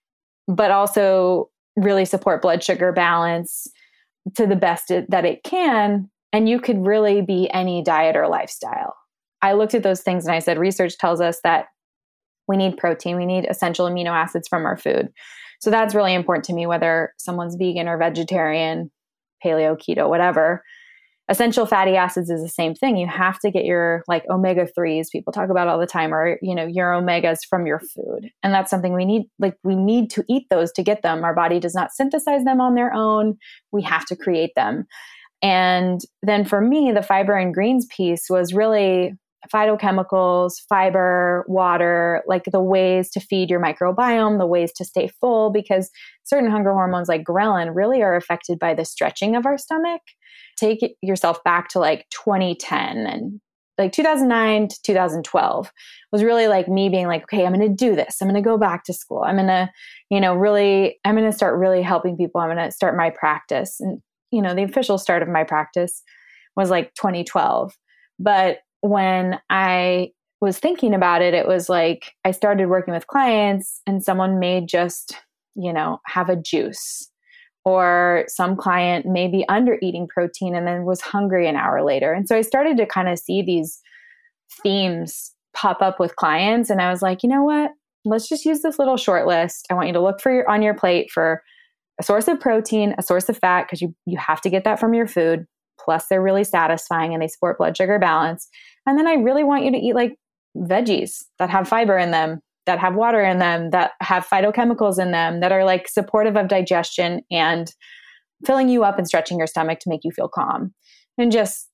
but also really support blood sugar balance to the best that it can. And you could really be any diet or lifestyle. I looked at those things and I said, research tells us that we need protein, we need essential amino acids from our food. So that's really important to me, whether someone's vegan or vegetarian, paleo, keto, whatever. Essential fatty acids is the same thing. You have to get your like omega threes people talk about all the time, or, you know, your omegas from your food. And that's something we need, like we need to eat those to get them. Our body does not synthesize them on their own. We have to create them. And then for me, the fiber and greens piece was really phytochemicals, fiber, water, like the ways to feed your microbiome, the ways to stay full, because certain hunger hormones like ghrelin really are affected by the stretching of our stomach. Take yourself back to like twenty ten and like two thousand nine to two thousand twelve was really like me being like, okay, I'm going to do this. I'm going to go back to school. I'm going to, you know, really, I'm going to start really helping people. I'm going to start my practice. And, you know, the official start of my practice was like twenty twelve. But when I was thinking about it, it was like I started working with clients and someone may just, you know, have a juice, or some client may be under eating protein and then was hungry an hour later. And so I started to kind of see these themes pop up with clients. And I was like, you know what, let's just use this little short list. I want you to look for your, on your plate for a source of protein, a source of fat, because you, you have to get that from your food. Plus they're really satisfying and they support blood sugar balance. And then I really want you to eat like veggies that have fiber in them, that have water in them, that have phytochemicals in them, that are like supportive of digestion and filling you up and stretching your stomach to make you feel calm. And just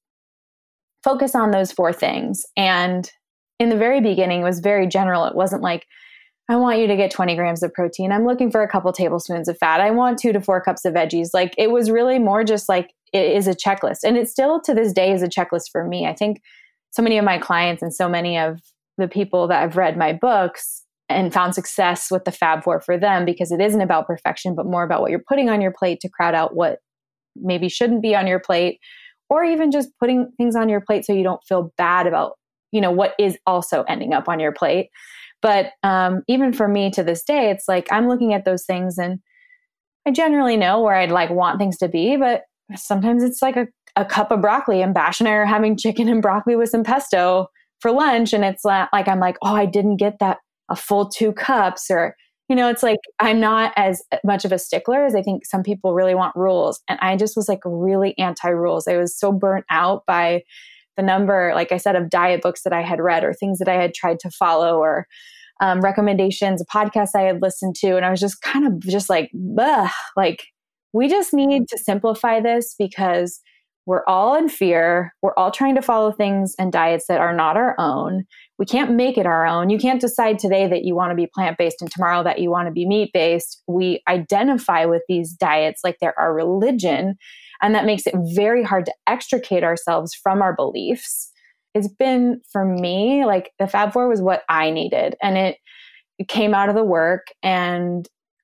focus on those four things. And in the very beginning, it was very general. It wasn't like, I want you to get twenty grams of protein. I'm looking for a couple tablespoons of fat. I want two to four cups of veggies. Like it was really more just like, it is a checklist. And it still to this day is a checklist for me. I think so many of my clients and so many of the people that have read my books and found success with the Fab Four for them, because it isn't about perfection, but more about what you're putting on your plate to crowd out what maybe shouldn't be on your plate, or even just putting things on your plate so you don't feel bad about, you know, what is also ending up on your plate. But um, even for me to this day, it's like, I'm looking at those things and I generally know where I'd like want things to be, but sometimes it's like a, a cup of broccoli, and Bash and I are having chicken and broccoli with some pesto for lunch. And it's like, I'm like, oh, I didn't get that a full two cups, or, you know, it's like, I'm not as much of a stickler as I think some people really want rules. And I just was like really anti-rules. I was so burnt out by the number, like I said, of diet books that I had read, or things that I had tried to follow, or um, recommendations, podcasts I had listened to. And I was just kind of just like, ugh, like, we just need to simplify this, because we're all in fear. We're all trying to follow things and diets that are not our own. We can't make it our own. You can't decide today that you want to be plant-based and tomorrow that you want to be meat-based. We identify with these diets like they're our religion, and that makes it very hard to extricate ourselves from our beliefs. It's been, for me, like the Fab Four was what I needed, and it, it came out of the work, and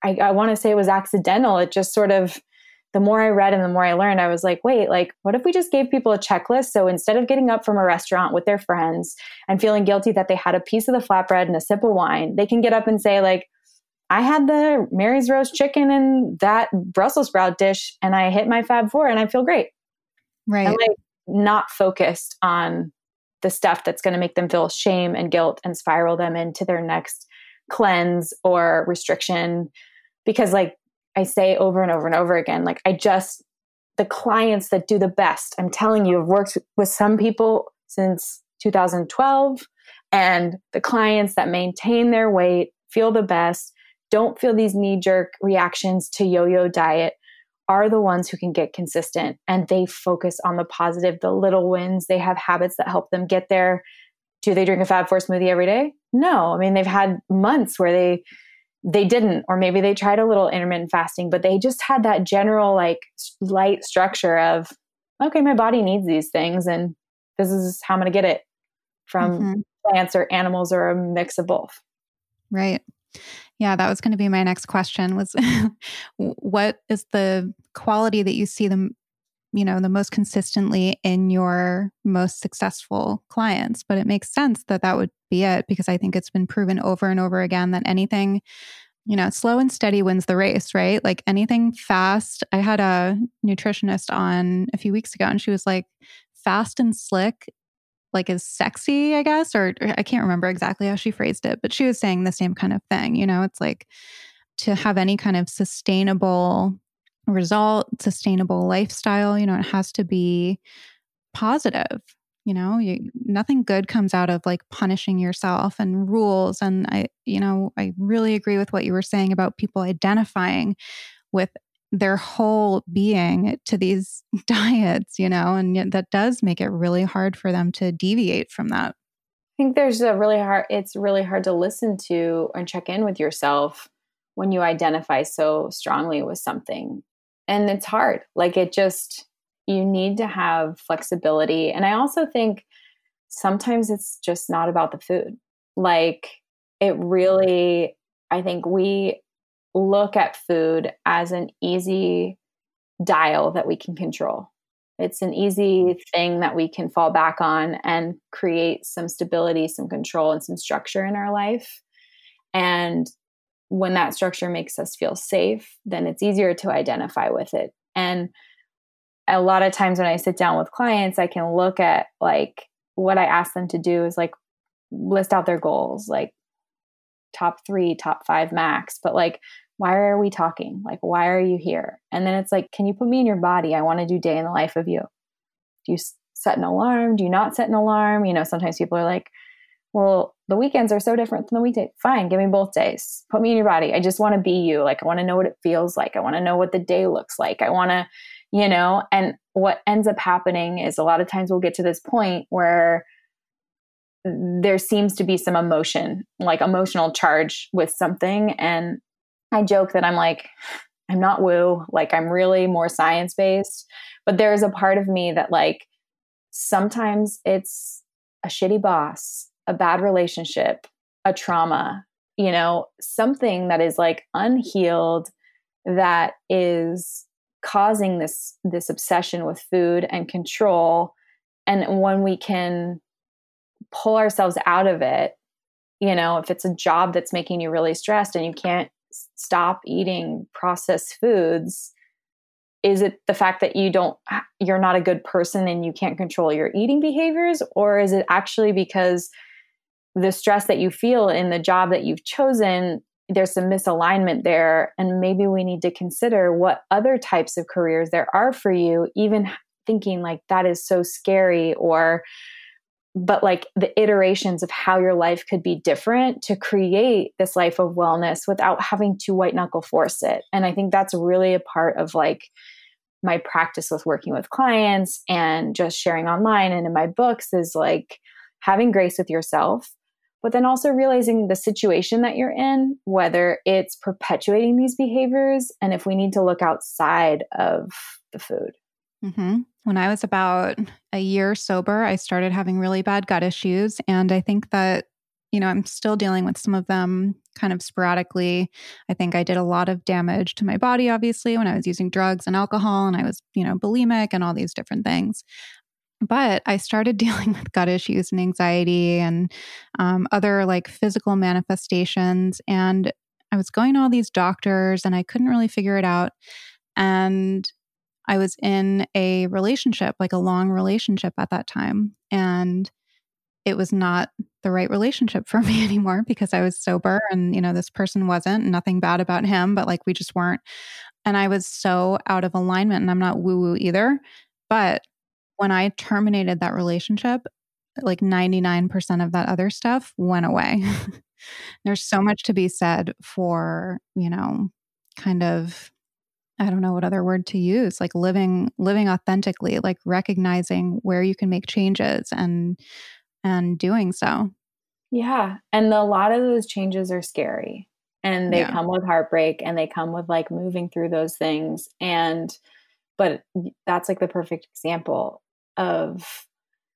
I, I want to say it was accidental. It just sort of, the more I read and the more I learned, I was like, wait, like, what if we just gave people a checklist? So instead of getting up from a restaurant with their friends and feeling guilty that they had a piece of the flatbread and a sip of wine, they can get up and say like, I had the Mary's roast chicken and that Brussels sprout dish and I hit my Fab Four and I feel great. Right. And like not focused on the stuff that's going to make them feel shame and guilt and spiral them into their next cleanse or restriction. Because like I say over and over and over again, like I just, the clients that do the best, I'm telling you, I've worked with some people since two thousand twelve, and the clients that maintain their weight, feel the best, don't feel these knee-jerk reactions to yo-yo diet, are the ones who can get consistent, and they focus on the positive, the little wins. They have habits that help them get there. Do they drink a Fab Four smoothie every day? No. I mean, they've had months where they they didn't, or maybe they tried a little intermittent fasting, but they just had that general like light structure of, okay, my body needs these things and this is how I'm going to get it from mm-hmm. plants or animals or a mix of both. Right. Yeah, that was going to be my next question was what is the quality that you see them, you know, the most consistently in your most successful clients? But it makes sense that that would be it, because I think it's been proven over and over again that anything, you know, slow and steady wins the race, right? Like anything fast. I had a nutritionist on a few weeks ago and she was like, fast and slick like is sexy, I guess, or, or I can't remember exactly how she phrased it, but she was saying the same kind of thing. You know, it's like to have any kind of sustainable result, sustainable lifestyle, you know, it has to be positive. You know, you, nothing good comes out of like punishing yourself and rules. And I, you know, I really agree with what you were saying about people identifying with their whole being to these diets, you know, and that does make it really hard for them to deviate from that. I think there's a really hard, it's really hard to listen to and check in with yourself when you identify so strongly with something. And it's hard. Like it just, you need to have flexibility. And I also think sometimes it's just not about the food. Like it really, I think we look at food as an easy dial that we can control. It's an easy thing that we can fall back on and create some stability, some control, and some structure in our life. And when that structure makes us feel safe, then it's easier to identify with it. And a lot of times when I sit down with clients, I can look at like what I ask them to do is like list out their goals, like top three, top five max, but like, why are we talking? Like, why are you here? And then it's like, can you put me in your body? I want to do day in the life of you. Do you set an alarm? Do you not set an alarm? You know, sometimes people are like, well, the weekends are so different than the weekday. Fine. Give me both days. Put me in your body. I just want to be you. Like, I want to know what it feels like. I want to know what the day looks like. I want to, you know, and what ends up happening is a lot of times we'll get to this point where there seems to be some emotion, like emotional charge with something. And I joke that I'm like, I'm not woo, like I'm really more science-based, but there is a part of me that like, sometimes it's a shitty boss, a bad relationship, a trauma, you know, something that is like unhealed that is causing this, this obsession with food and control. And when we can pull ourselves out of it, you know, if it's a job that's making you really stressed and you can't stop eating processed foods, is it the fact that you don't, you're not a good person and you can't control your eating behaviors? Or is it actually because the stress that you feel in the job that you've chosen, there's some misalignment there? And maybe we need to consider what other types of careers there are for you, even thinking like that is so scary, or but like the iterations of how your life could be different to create this life of wellness without having to white knuckle force it. And I think that's really a part of like my practice with working with clients and just sharing online and in my books is like having grace with yourself, but then also realizing the situation that you're in, whether it's perpetuating these behaviors, and if we need to look outside of the food. Mm-hmm. When I was about a year sober, I started having really bad gut issues. And I think that you know, I'm still dealing with some of them kind of sporadically. I think I did a lot of damage to my body, obviously, when I was using drugs and alcohol, and I was, you know, bulimic and all these different things. But I started dealing with gut issues and anxiety and um, other like physical manifestations. And I was going to all these doctors and I couldn't really figure it out. And I was in a relationship, like a long relationship at that time. And it was not the right relationship for me anymore because I was sober and, you know, this person wasn't. Nothing bad about him, but like we just weren't. And I was so out of alignment, and I'm not woo-woo either. But when I terminated that relationship, like ninety-nine percent of that other stuff went away. There's so much to be said for, you know, kind of, I don't know what other word to use, like living, living authentically, like recognizing where you can make changes and, and doing so. Yeah. And a lot of those changes are scary, and they yeah. come with heartbreak, and they come with like moving through those things. And, but that's like the perfect example of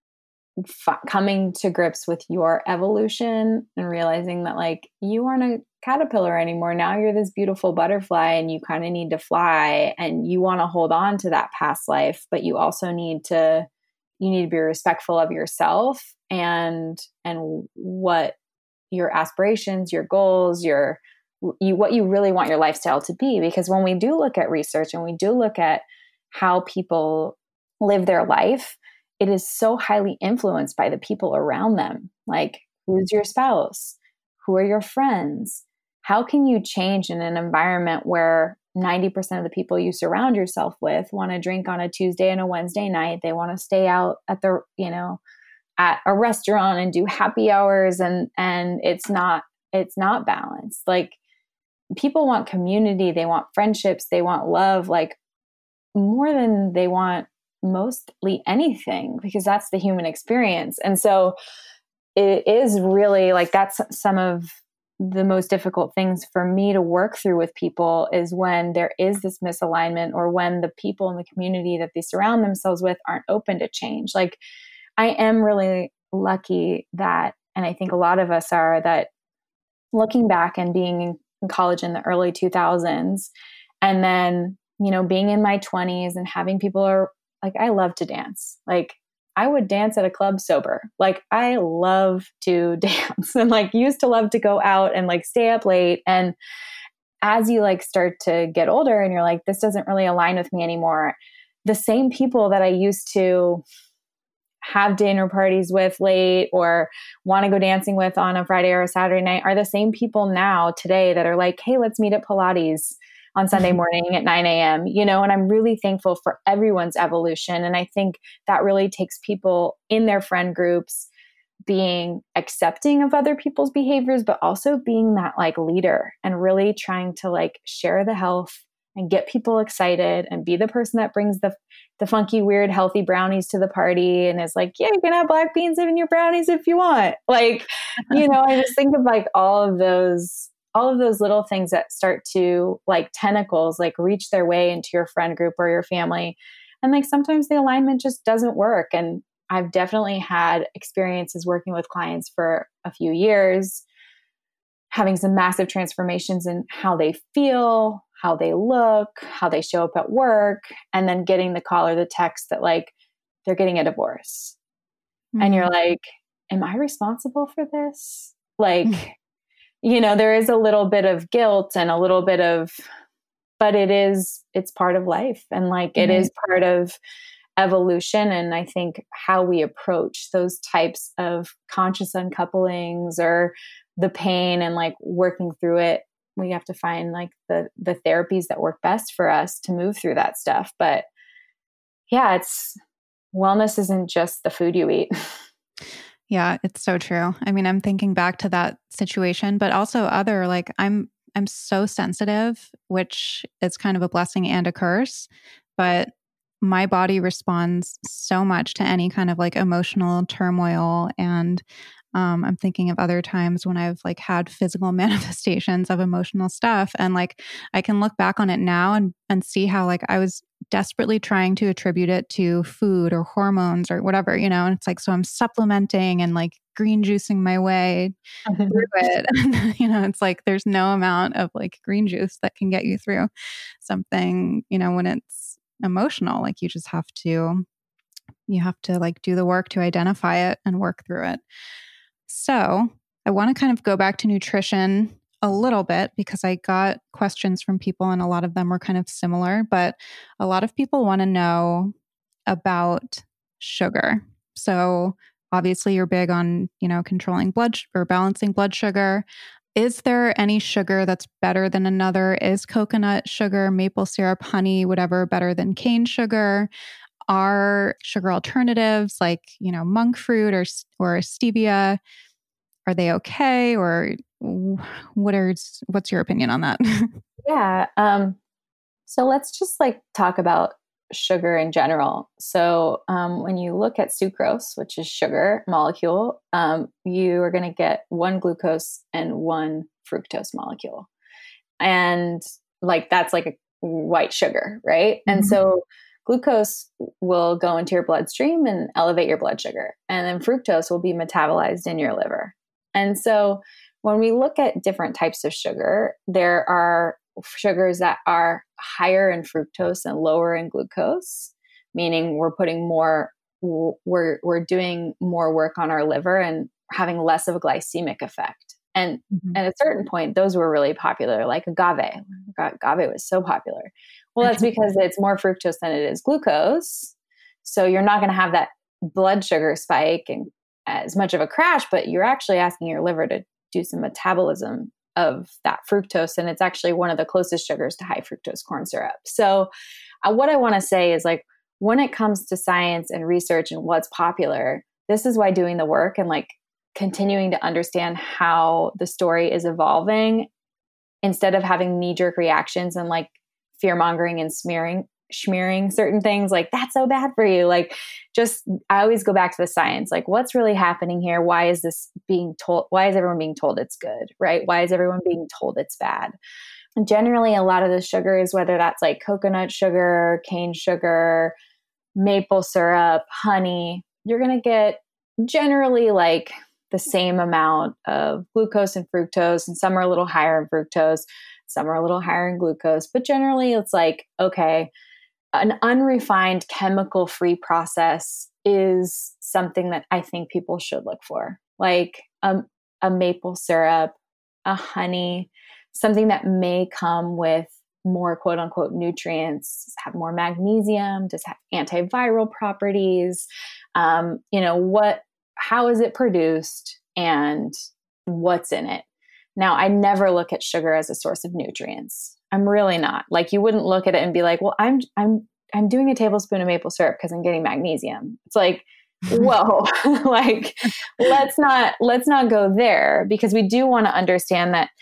f- coming to grips with your evolution and realizing that like you aren't a caterpillar anymore. Now you're this beautiful butterfly, and you kind of need to fly, and you want to hold on to that past life, but you also need to, you need to be respectful of yourself and, and what your aspirations, your goals, your, you, what you really want your lifestyle to be. Because when we do look at research and we do look at how people live their life, it is so highly influenced by the people around them. Like, who's your spouse? Who are your friends? How can you change in an environment where ninety percent of the people you surround yourself with want to drink on a Tuesday and a Wednesday night? They want to stay out at the, you know, at a restaurant and do happy hours, and, and it's not, it's not balanced. Like, people want community, they want friendships, they want love, like more than they want mostly anything, because that's the human experience. And so it is really like, that's some of the most difficult things for me to work through with people, is when there is this misalignment, or when the people in the community that they surround themselves with aren't open to change. Like, I am really lucky that, and I think a lot of us are, that looking back and being in college in the early two thousands, and then, you know, being in my twenties and having people are like, I love to dance. Like, I would dance at a club sober. Like, I love to dance, and like used to love to go out and like stay up late. And as you like start to get older and you're like, this doesn't really align with me anymore, the same people that I used to have dinner parties with late or want to go dancing with on a Friday or a Saturday night are the same people now today that are like, hey, let's meet at Pilates on Sunday morning at nine a.m., you know, and I'm really thankful for everyone's evolution. And I think that really takes people in their friend groups being accepting of other people's behaviors, but also being that like leader and really trying to like share the health and get people excited and be the person that brings the the funky, weird, healthy brownies to the party and is like, yeah, you can have black beans in your brownies if you want. Like, you know, I just think of like all of those all of those little things that start to like tentacles, like reach their way into your friend group or your family. And like sometimes the alignment just doesn't work. And I've definitely had experiences working with clients for a few years, having some massive transformations in how they feel, how they look, how they show up at work, and then getting the call or the text that like they're getting a divorce. Mm-hmm. And you're like, am I responsible for this? Like, you know, there is a little bit of guilt and a little bit of, but it is, it's part of life. And like, mm-hmm. it is part of evolution. And I think how we approach those types of conscious uncouplings or the pain and like working through it, we have to find like the, the therapies that work best for us to move through that stuff. But yeah, it's wellness isn't just the food you eat. Yeah, it's so true. I mean, I'm thinking back to that situation, but also other, like I'm, I'm so sensitive, which is kind of a blessing and a curse, but my body responds so much to any kind of like emotional turmoil. And um, I'm thinking of other times when I've like had physical manifestations of emotional stuff. And like, I can look back on it now and, and see how like I was desperately trying to attribute it to food or hormones or whatever, you know, and it's like, so I'm supplementing and like green juicing my way through it. And, you know, it's like, there's no amount of like green juice that can get you through something, you know, when it's emotional. Like you just have to, you have to like do the work to identify it and work through it. So I want to kind of go back to nutrition a little bit because I got questions from people and a lot of them were kind of similar, but a lot of people want to know about sugar. So obviously you're big on, you know, controlling blood sh- or balancing blood sugar. Is there any sugar that's better than another? Is coconut sugar, maple syrup, honey, whatever, better than cane sugar? Are sugar alternatives like, you know, monk fruit or or stevia, are they okay? Or what are what's your opinion on that? Yeah. Um, so let's just like talk about sugar in general. So um, when you look at sucrose, which is sugar molecule, um, you are going to get one glucose and one fructose molecule. And like, that's like a white sugar, right? Mm-hmm. And so glucose will go into your bloodstream and elevate your blood sugar. And then fructose will be metabolized in your liver. And so when we look at different types of sugar, there are sugars that are higher in fructose and lower in glucose, meaning we're putting more, we're, we're doing more work on our liver and having less of a glycemic effect. And mm-hmm. at a certain point, those were really popular, like agave. Agave was so popular. Well, that's because it's more fructose than it is glucose. So you're not going to have that blood sugar spike and as much of a crash, but you're actually asking your liver to do some metabolism of that fructose. And it's actually one of the closest sugars to high fructose corn syrup. So uh, what I want to say is like, when it comes to science and research and what's popular, this is why doing the work and like continuing to understand how the story is evolving instead of having knee-jerk reactions and like fear mongering and smearing, smearing certain things like that's so bad for you. Like just, I always go back to the science, like what's really happening here? Why is this being told? Why is everyone being told it's good, right? Why is everyone being told it's bad? And generally a lot of the sugars, whether that's like coconut sugar, cane sugar, maple syrup, honey, you're going to get generally like the same amount of glucose and fructose, and some are a little higher in fructose, some are a little higher in glucose, but generally it's like, okay, an unrefined chemical-free process is something that I think people should look for, like um, a maple syrup, a honey, something that may come with more quote unquote nutrients, have more magnesium, does have antiviral properties, um, you know, what, how is it produced and what's in it? Now, I never look at sugar as a source of nutrients. I'm really not. Like you wouldn't look at it and be like, well, I'm, I'm, I'm doing a tablespoon of maple syrup because I'm getting magnesium. It's like, whoa, like let's not, let's not go there, because we do want to understand that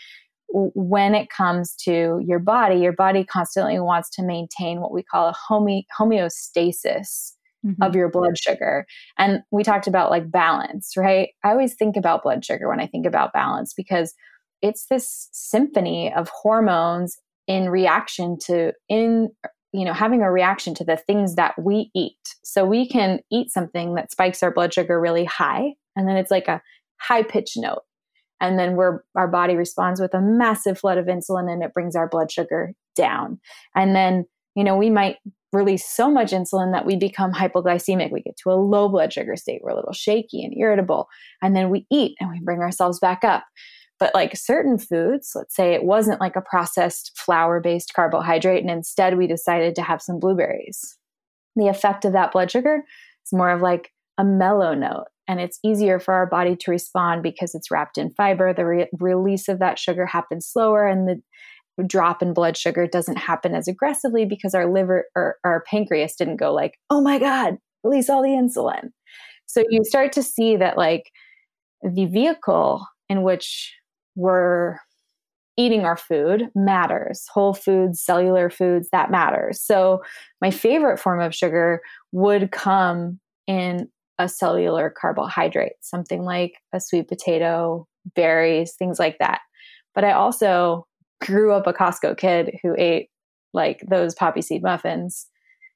when it comes to your body, your body constantly wants to maintain what we call a home- homeostasis mm-hmm. of your blood sugar. And we talked about like balance, right? I always think about blood sugar when I think about balance, because it's this symphony of hormones in reaction to, in, you know, having a reaction to the things that we eat. So we can eat something that spikes our blood sugar really high, and then it's like a high pitch note. And then we're, our body responds with a massive flood of insulin and it brings our blood sugar down. And then, you know, we might release so much insulin that we become hypoglycemic. We get to a low blood sugar state. We're a little shaky and irritable. And then we eat and we bring ourselves back up. But like certain foods, let's say it wasn't like a processed flour-based carbohydrate, and instead we decided to have some blueberries. The effect of that blood sugar is more of like a mellow note. And it's easier for our body to respond because it's wrapped in fiber. The re- release of that sugar happens slower, and the drop in blood sugar doesn't happen as aggressively because our liver or our pancreas didn't go like, oh my God, release all the insulin. So you start to see that like the vehicle in which we're eating our food matters. Whole foods, cellular foods, that matters. So my favorite form of sugar would come in a cellular carbohydrate, something like a sweet potato, berries, things like that. But I also grew up a Costco kid who ate like those poppy seed muffins.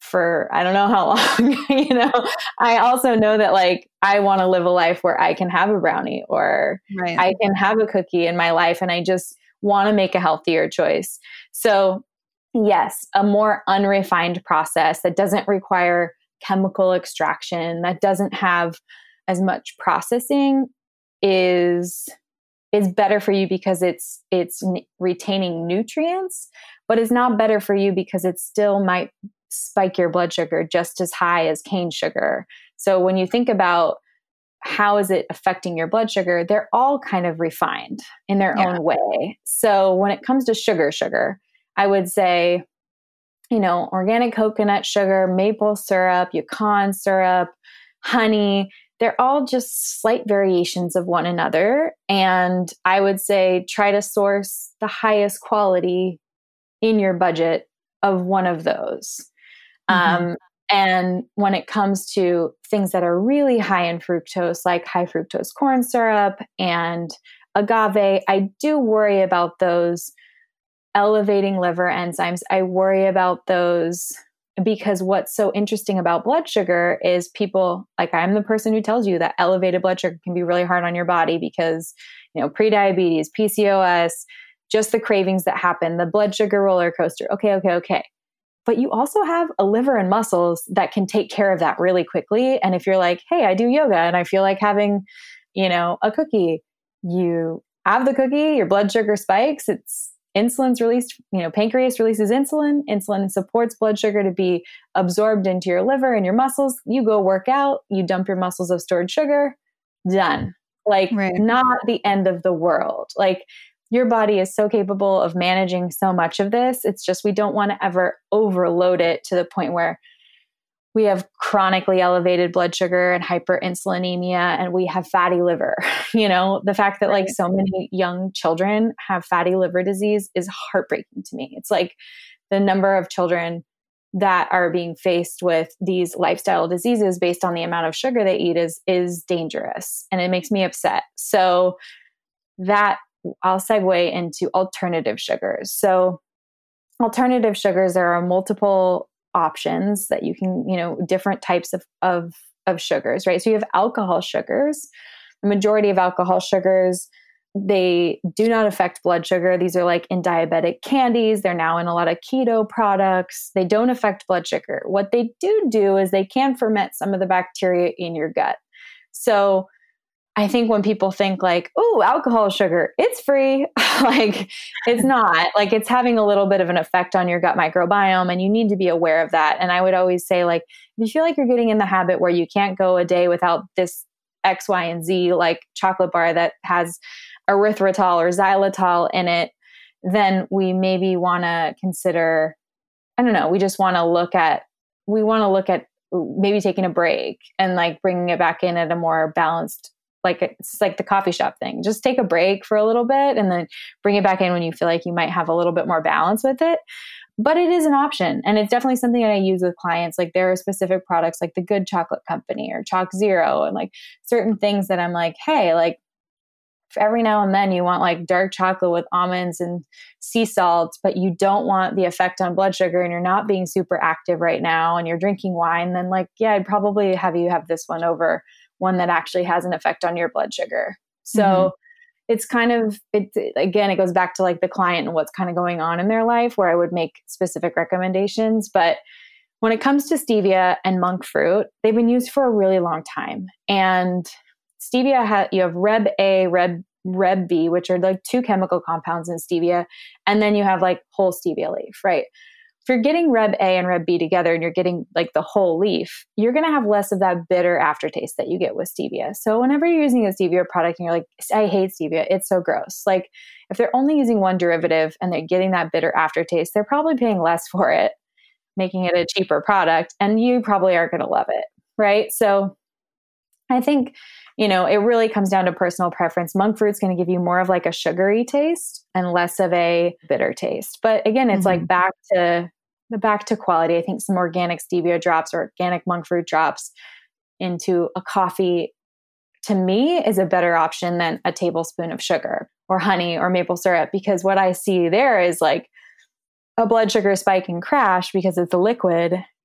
for I don't know how long. You know, I also know that like I want to live a life where I can have a brownie or right. I can have a cookie in my life, and I just want to make a healthier choice. So yes, a more unrefined process that doesn't require chemical extraction, that doesn't have as much processing is is better for you because it's it's n- retaining nutrients, but it's not better for you because it still might spike your blood sugar just as high as cane sugar. So when you think about how is it affecting your blood sugar, they're all kind of refined in their yeah. own way. So when it comes to sugar, sugar, I would say, you know, organic coconut sugar, maple syrup, Yukon syrup, honey, they're all just slight variations of one another. And I would say try to source the highest quality in your budget of one of those. Mm-hmm. Um, and when it comes to things that are really high in fructose, like high fructose corn syrup and agave, I do worry about those elevating liver enzymes. I worry about those because what's so interesting about blood sugar is people, like I'm the person who tells you that elevated blood sugar can be really hard on your body because, you know, prediabetes, P C O S, just the cravings that happen, the blood sugar roller coaster. Okay, okay, okay. But you also have a liver and muscles that can take care of that really quickly. And if you're like, hey, I do yoga and I feel like having, you know, a cookie, you have the cookie, your blood sugar spikes, it's insulin's released, you know, pancreas releases insulin. Insulin supports blood sugar to be absorbed into your liver and your muscles. You go work out, you dump your muscles of stored sugar, done. Like right. not the end of the world. Like your body is so capable of managing so much of this. It's just, we don't want to ever overload it to the point where we have chronically elevated blood sugar and hyperinsulinemia and we have fatty liver. You know, the fact that like so many young children have fatty liver disease is heartbreaking to me. It's like the number of children that are being faced with these lifestyle diseases based on the amount of sugar they eat is, is dangerous. And it makes me upset. So that I'll segue into alternative sugars. So alternative sugars, there are multiple options that you can, you know, different types of, of, of sugars, right? So you have alcohol sugars. The majority of alcohol sugars, they do not affect blood sugar. These are like in diabetic candies. They're now in a lot of keto products. They don't affect blood sugar. What they do do is they can ferment some of the bacteria in your gut. So I think when people think like, oh, alcohol sugar, it's free. Like it's not. Like it's having a little bit of an effect on your gut microbiome and you need to be aware of that. And I would always say like, if you feel like you're getting in the habit where you can't go a day without this X, Y, and Z, like chocolate bar that has erythritol or xylitol in it, then we maybe want to consider, I don't know, we just want to look at, we want to look at maybe taking a break and like bringing it back in at a more balanced, like it's like the coffee shop thing. Just take a break for a little bit and then bring it back in when you feel like you might have a little bit more balance with it. But it is an option. And it's definitely something that I use with clients. Like there are specific products like the Good Chocolate Company or Chalk Zero and like certain things that I'm like, hey, like every now and then you want like dark chocolate with almonds and sea salt, but you don't want the effect on blood sugar and you're not being super active right now and you're drinking wine, then like, yeah, I'd probably have you have this one over one that actually has an effect on your blood sugar. So mm-hmm. it's kind of, it, again, it goes back to like the client and what's kind of going on in their life where I would make specific recommendations. But when it comes to stevia and monk fruit, they've been used for a really long time. And stevia, ha- you have Reb A, Reb, Reb B, which are like two chemical compounds in stevia. And then you have like whole stevia leaf, right? If you're getting Reb A and Reb B together and you're getting like the whole leaf, you're going to have less of that bitter aftertaste that you get with stevia. So whenever you're using a stevia product and you're like, I hate stevia, it's so gross. Like if they're only using one derivative and they're getting that bitter aftertaste, they're probably paying less for it, making it a cheaper product. And you probably aren't going to love it. Right. So I think, you know, it really comes down to personal preference. Monk fruit's going to give you more of like a sugary taste and less of a bitter taste. But again, it's mm-hmm. like back to the back to quality. I think some organic stevia drops or organic monk fruit drops into a coffee to me is a better option than a tablespoon of sugar or honey or maple syrup, because what I see there is like a blood sugar spike and crash because it's a liquid.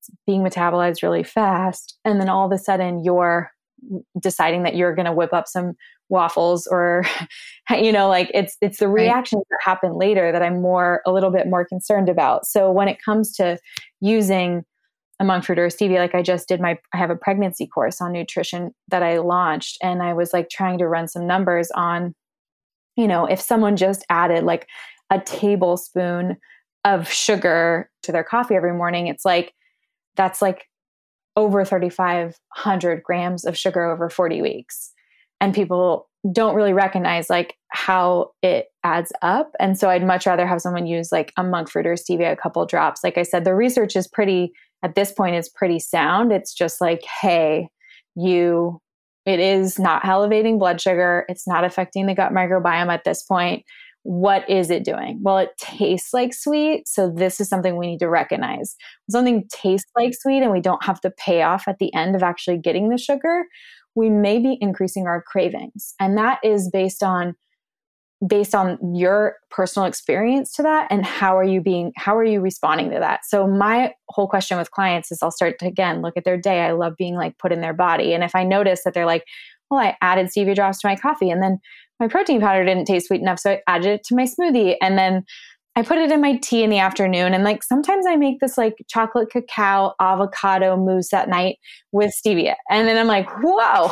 it's being metabolized really fast. And then all of a sudden you're deciding that you're going to whip up some waffles or, you know, like it's, it's the reactions right. that happen later that I'm more, a little bit more concerned about. So when it comes to using a monk fruit or stevia, like I just did my, I have a pregnancy course on nutrition that I launched, and I was like trying to run some numbers on, you know, if someone just added like a tablespoon of sugar to their coffee every morning, it's like, that's like over thirty-five hundred grams of sugar over forty weeks. And people don't really recognize like how it adds up. And so I'd much rather have someone use like a monk fruit or stevia, a couple drops. Like I said, the research is pretty, at this point, is pretty sound. It's just like, hey, you, it is not elevating blood sugar. It's not affecting the gut microbiome at this point. What is it doing? Well, it tastes like sweet. So this is something we need to recognize. When something tastes like sweet and we don't have the payoff at the end of actually getting the sugar, we may be increasing our cravings. And that is based on based on your personal experience to that, and how are you being, how are you responding to that? So my whole question with clients is I'll start to, again, look at their day. I love being like put in their body. And if I notice that they're like, well, I added stevia drops to my coffee and then my protein powder didn't taste sweet enough, so I added it to my smoothie. And then I put it in my tea in the afternoon. And like, sometimes I make this like chocolate cacao avocado mousse at night with stevia. And then I'm like, whoa,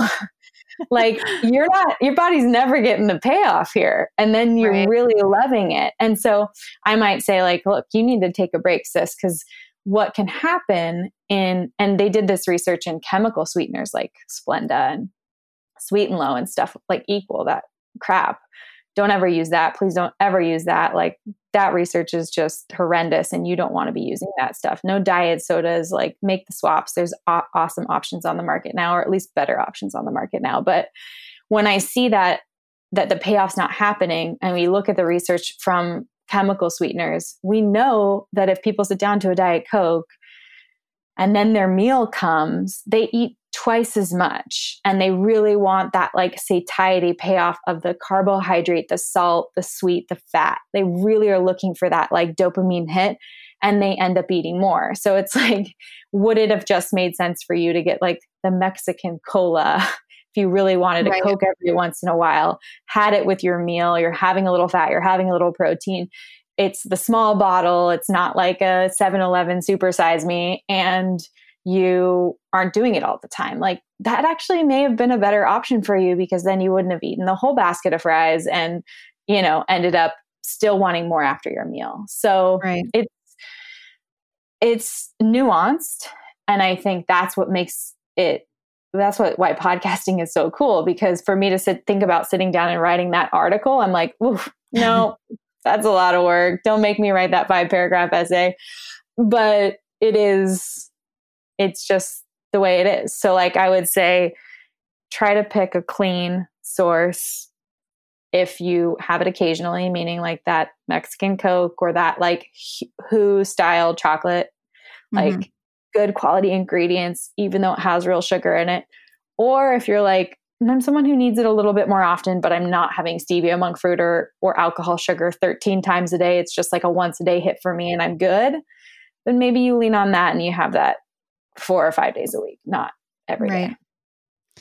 like you're not, your body's never getting the payoff here. And then you're right. really loving it. And so I might say like, look, you need to take a break, sis, because what can happen in, and they did this research in chemical sweeteners like Splenda and Sweet and Low and stuff like Equal, that crap. Don't ever use that. Please don't ever use that. Like that research is just horrendous and you don't want to be using that stuff. No diet sodas, like make the swaps. There's aw- awesome options on the market now, or at least better options on the market now. But when I see that, that the payoff's not happening and we look at the research from chemical sweeteners, we know that if people sit down to a Diet Coke and then their meal comes, they eat twice as much. And they really want that like satiety payoff of the carbohydrate, the salt, the sweet, the fat. They really are looking for that like dopamine hit, and they end up eating more. So it's like, would it have just made sense for you to get like the Mexican cola if you really wanted a right. Coke every once in a while, had it with your meal, you're having a little fat, you're having a little protein. It's the small bottle. It's not like a seven eleven Super Size Me, and you aren't doing it all the time. Like that actually may have been a better option for you, because then you wouldn't have eaten the whole basket of fries and, you know, ended up still wanting more after your meal. So right. it's, it's nuanced. And I think that's what makes it, that's what, why podcasting is so cool, because for me to sit, think about sitting down and writing that article, I'm like, oof, no, that's a lot of work. Don't make me write that five paragraph essay. But it is, it's just the way it is. So like I would say, try to pick a clean source if you have it occasionally, meaning like that Mexican Coke or that like Who style chocolate, mm-hmm. like good quality ingredients, even though it has real sugar in it. Or if you're like, I'm someone who needs it a little bit more often, but I'm not having stevia, monk fruit, or, or alcohol sugar thirteen times a day. It's just like a once a day hit for me and I'm good. Then maybe you lean on that and you have that four or five days a week, not every right. day.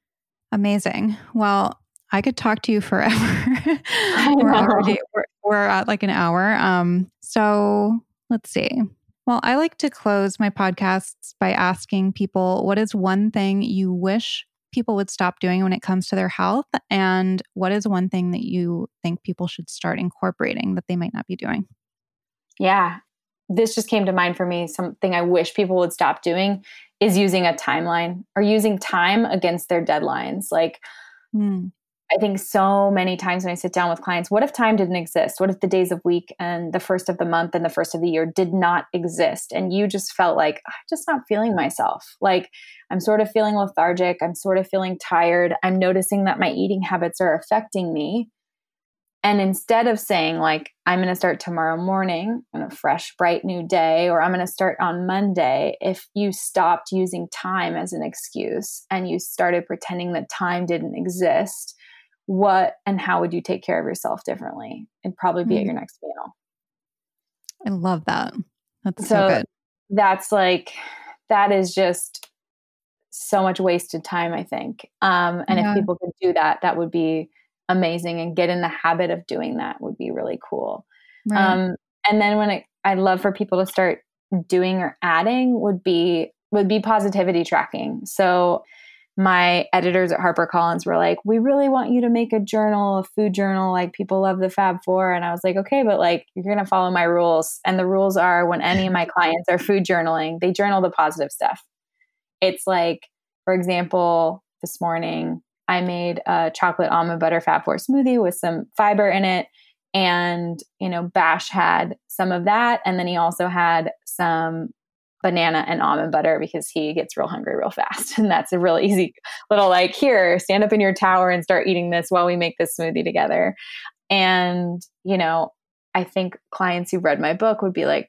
Amazing. Well, I could talk to you forever. we're, already, we're, we're at like an hour. Um, so let's see. Well, I like to close my podcasts by asking people, what is one thing you wish people would stop doing when it comes to their health? And what is one thing that you think people should start incorporating that they might not be doing? Yeah. This just came to mind for me. Something I wish people would stop doing is using a timeline or using time against their deadlines. Like, mm. I think so many times when I sit down with clients, what if time didn't exist? What if the days of week and the first of the month and the first of the year did not exist? And you just felt like, I'm just not feeling myself. Like I'm sort of feeling lethargic. I'm sort of feeling tired. I'm noticing that my eating habits are affecting me. And instead of saying like, I'm going to start tomorrow morning on a fresh, bright new day, or I'm going to start on Monday, if you stopped using time as an excuse and you started pretending that time didn't exist, what and how would you take care of yourself differently? It'd probably be mm. at your next meal. I love that. That's so, so good. That's like, that is just so much wasted time, I think. Um, and yeah. if people could do that, that would be amazing, and get in the habit of doing that would be really cool. Right. Um, and then when it, I'd love for people to start doing or adding would be, would be positivity tracking. So my editors at HarperCollins were like, we really want you to make a journal, a food journal. Like, people love the Fab Four. And I was like, okay, but like, you're going to follow my rules. And the rules are, when any of my clients are food journaling, they journal the positive stuff. It's like, for example, this morning I made a chocolate almond butter Fab Four smoothie with some fiber in it. And, you know, Bash had some of that. And then he also had some banana and almond butter, because he gets real hungry real fast. And that's a real easy little, like, here, stand up in your tower and start eating this while we make this smoothie together. And, you know, I think clients who've read my book would be like,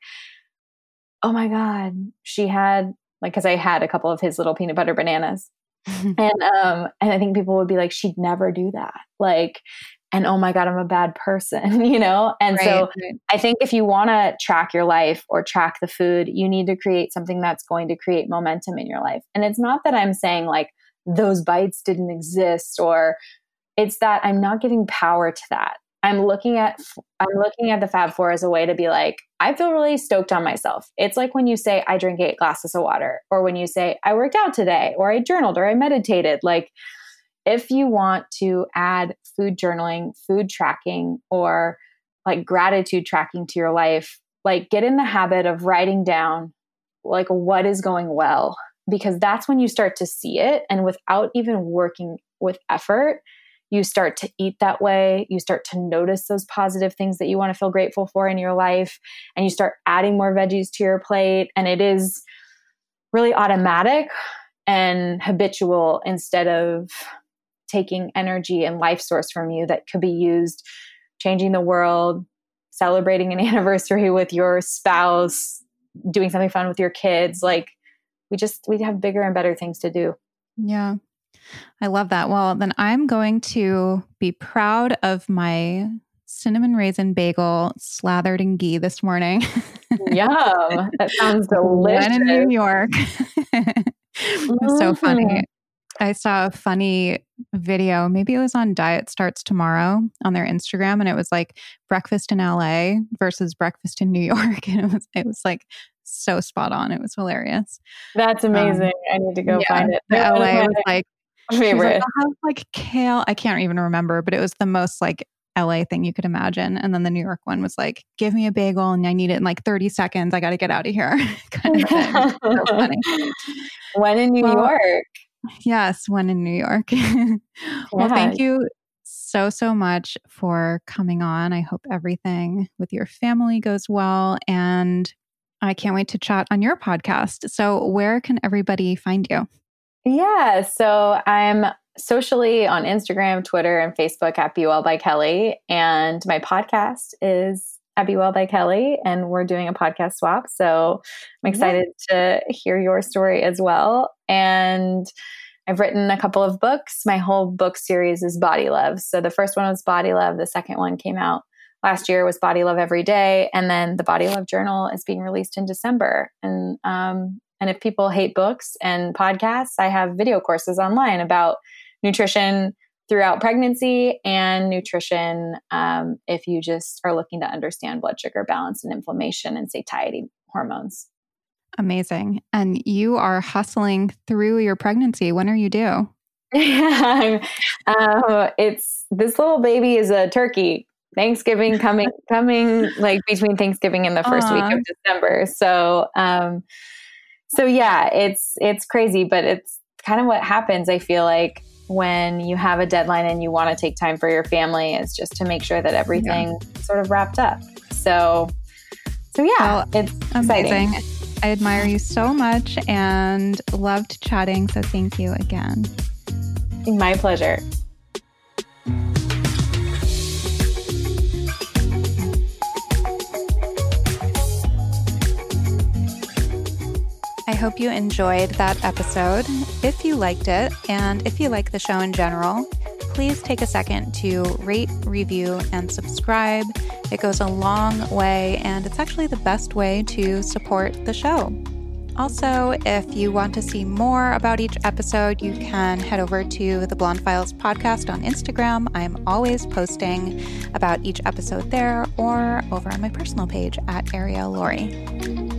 oh my God, she had, like, cause I had a couple of his little peanut butter bananas. and, um, and I think people would be like, she'd never do that. Like, and oh my God, I'm a bad person, you know? And right, so right. I think if you want to track your life or track the food, you need to create something that's going to create momentum in your life. And it's not that I'm saying like those bites didn't exist, or it's that I'm not giving power to that. I'm looking at, I'm looking at the Fab Four as a way to be like, I feel really stoked on myself. It's like when you say, I drink eight glasses of water, or when you say, I worked out today, or I journaled, or I meditated. Like, if you want to add food journaling, food tracking, or like gratitude tracking to your life, like, get in the habit of writing down like what is going well, because that's when you start to see it. And without even working with effort, you start to eat that way. You start to notice those positive things that you want to feel grateful for in your life. And you start adding more veggies to your plate. And it is really automatic and habitual, instead of taking energy and life source from you that could be used changing the world, celebrating an anniversary with your spouse, doing something fun with your kids. Like, we just, we have bigger and better things to do. Yeah. I love that. Well, then I'm going to be proud of my cinnamon raisin bagel slathered in ghee this morning. Yum. That sounds delicious. When in New York. It was so funny. I saw a funny video. Maybe it was on Diet Starts Tomorrow on their Instagram, and it was like breakfast in L A versus breakfast in New York. And it was, it was like so spot on. It was hilarious. That's amazing. Um, I need to go yeah, find it. The L A was like, favorite. Like, I'll have like kale. I can't even remember, but it was the most like L A thing you could imagine. And then the New York one was like, give me a bagel and I need it in like thirty seconds. I got to get out of here. Kind of thing. So funny. When in New well, York. Yes, when in New York. Well, yeah. Thank you so, so much for coming on. I hope everything with your family goes well. And I can't wait to chat on your podcast. So where can everybody find you? Yeah, so I'm socially on Instagram, Twitter, and Facebook at Be Well by Kelly. And my podcast is at Be Well by Kelly. And we're doing a podcast swap. So I'm excited yeah. to hear your story as well. And I've written a couple of books. My whole book series is Body Love. So the first one was Body Love. The second one came out last year, was Body Love Every Day. And then the Body Love Journal is being released in December. And, um, and if people hate books and podcasts, I have video courses online about nutrition throughout pregnancy and nutrition um, if you just are looking to understand blood sugar balance and inflammation and satiety hormones. Amazing. And you are hustling through your pregnancy. When are you due? Yeah, uh, it's this little baby is a turkey. Thanksgiving coming, coming like between Thanksgiving and the first Aww. week of December. So, um, so yeah, it's it's crazy, but it's kind of what happens. I feel like when you have a deadline and you want to take time for your family, is just to make sure that everything yeah. sort of wrapped up. So, so yeah, well, it's exciting. Amazing. I admire you so much and loved chatting. So thank you again. My pleasure. I hope you enjoyed that episode. If you liked it, and if you like the show in general, please take a second to rate, review, and subscribe. It goes a long way, and it's actually the best way to support the show. Also, if you want to see more about each episode, you can head over to the Blonde Files podcast on Instagram. I'm always posting about each episode there, or over on my personal page at Ariel Laurie.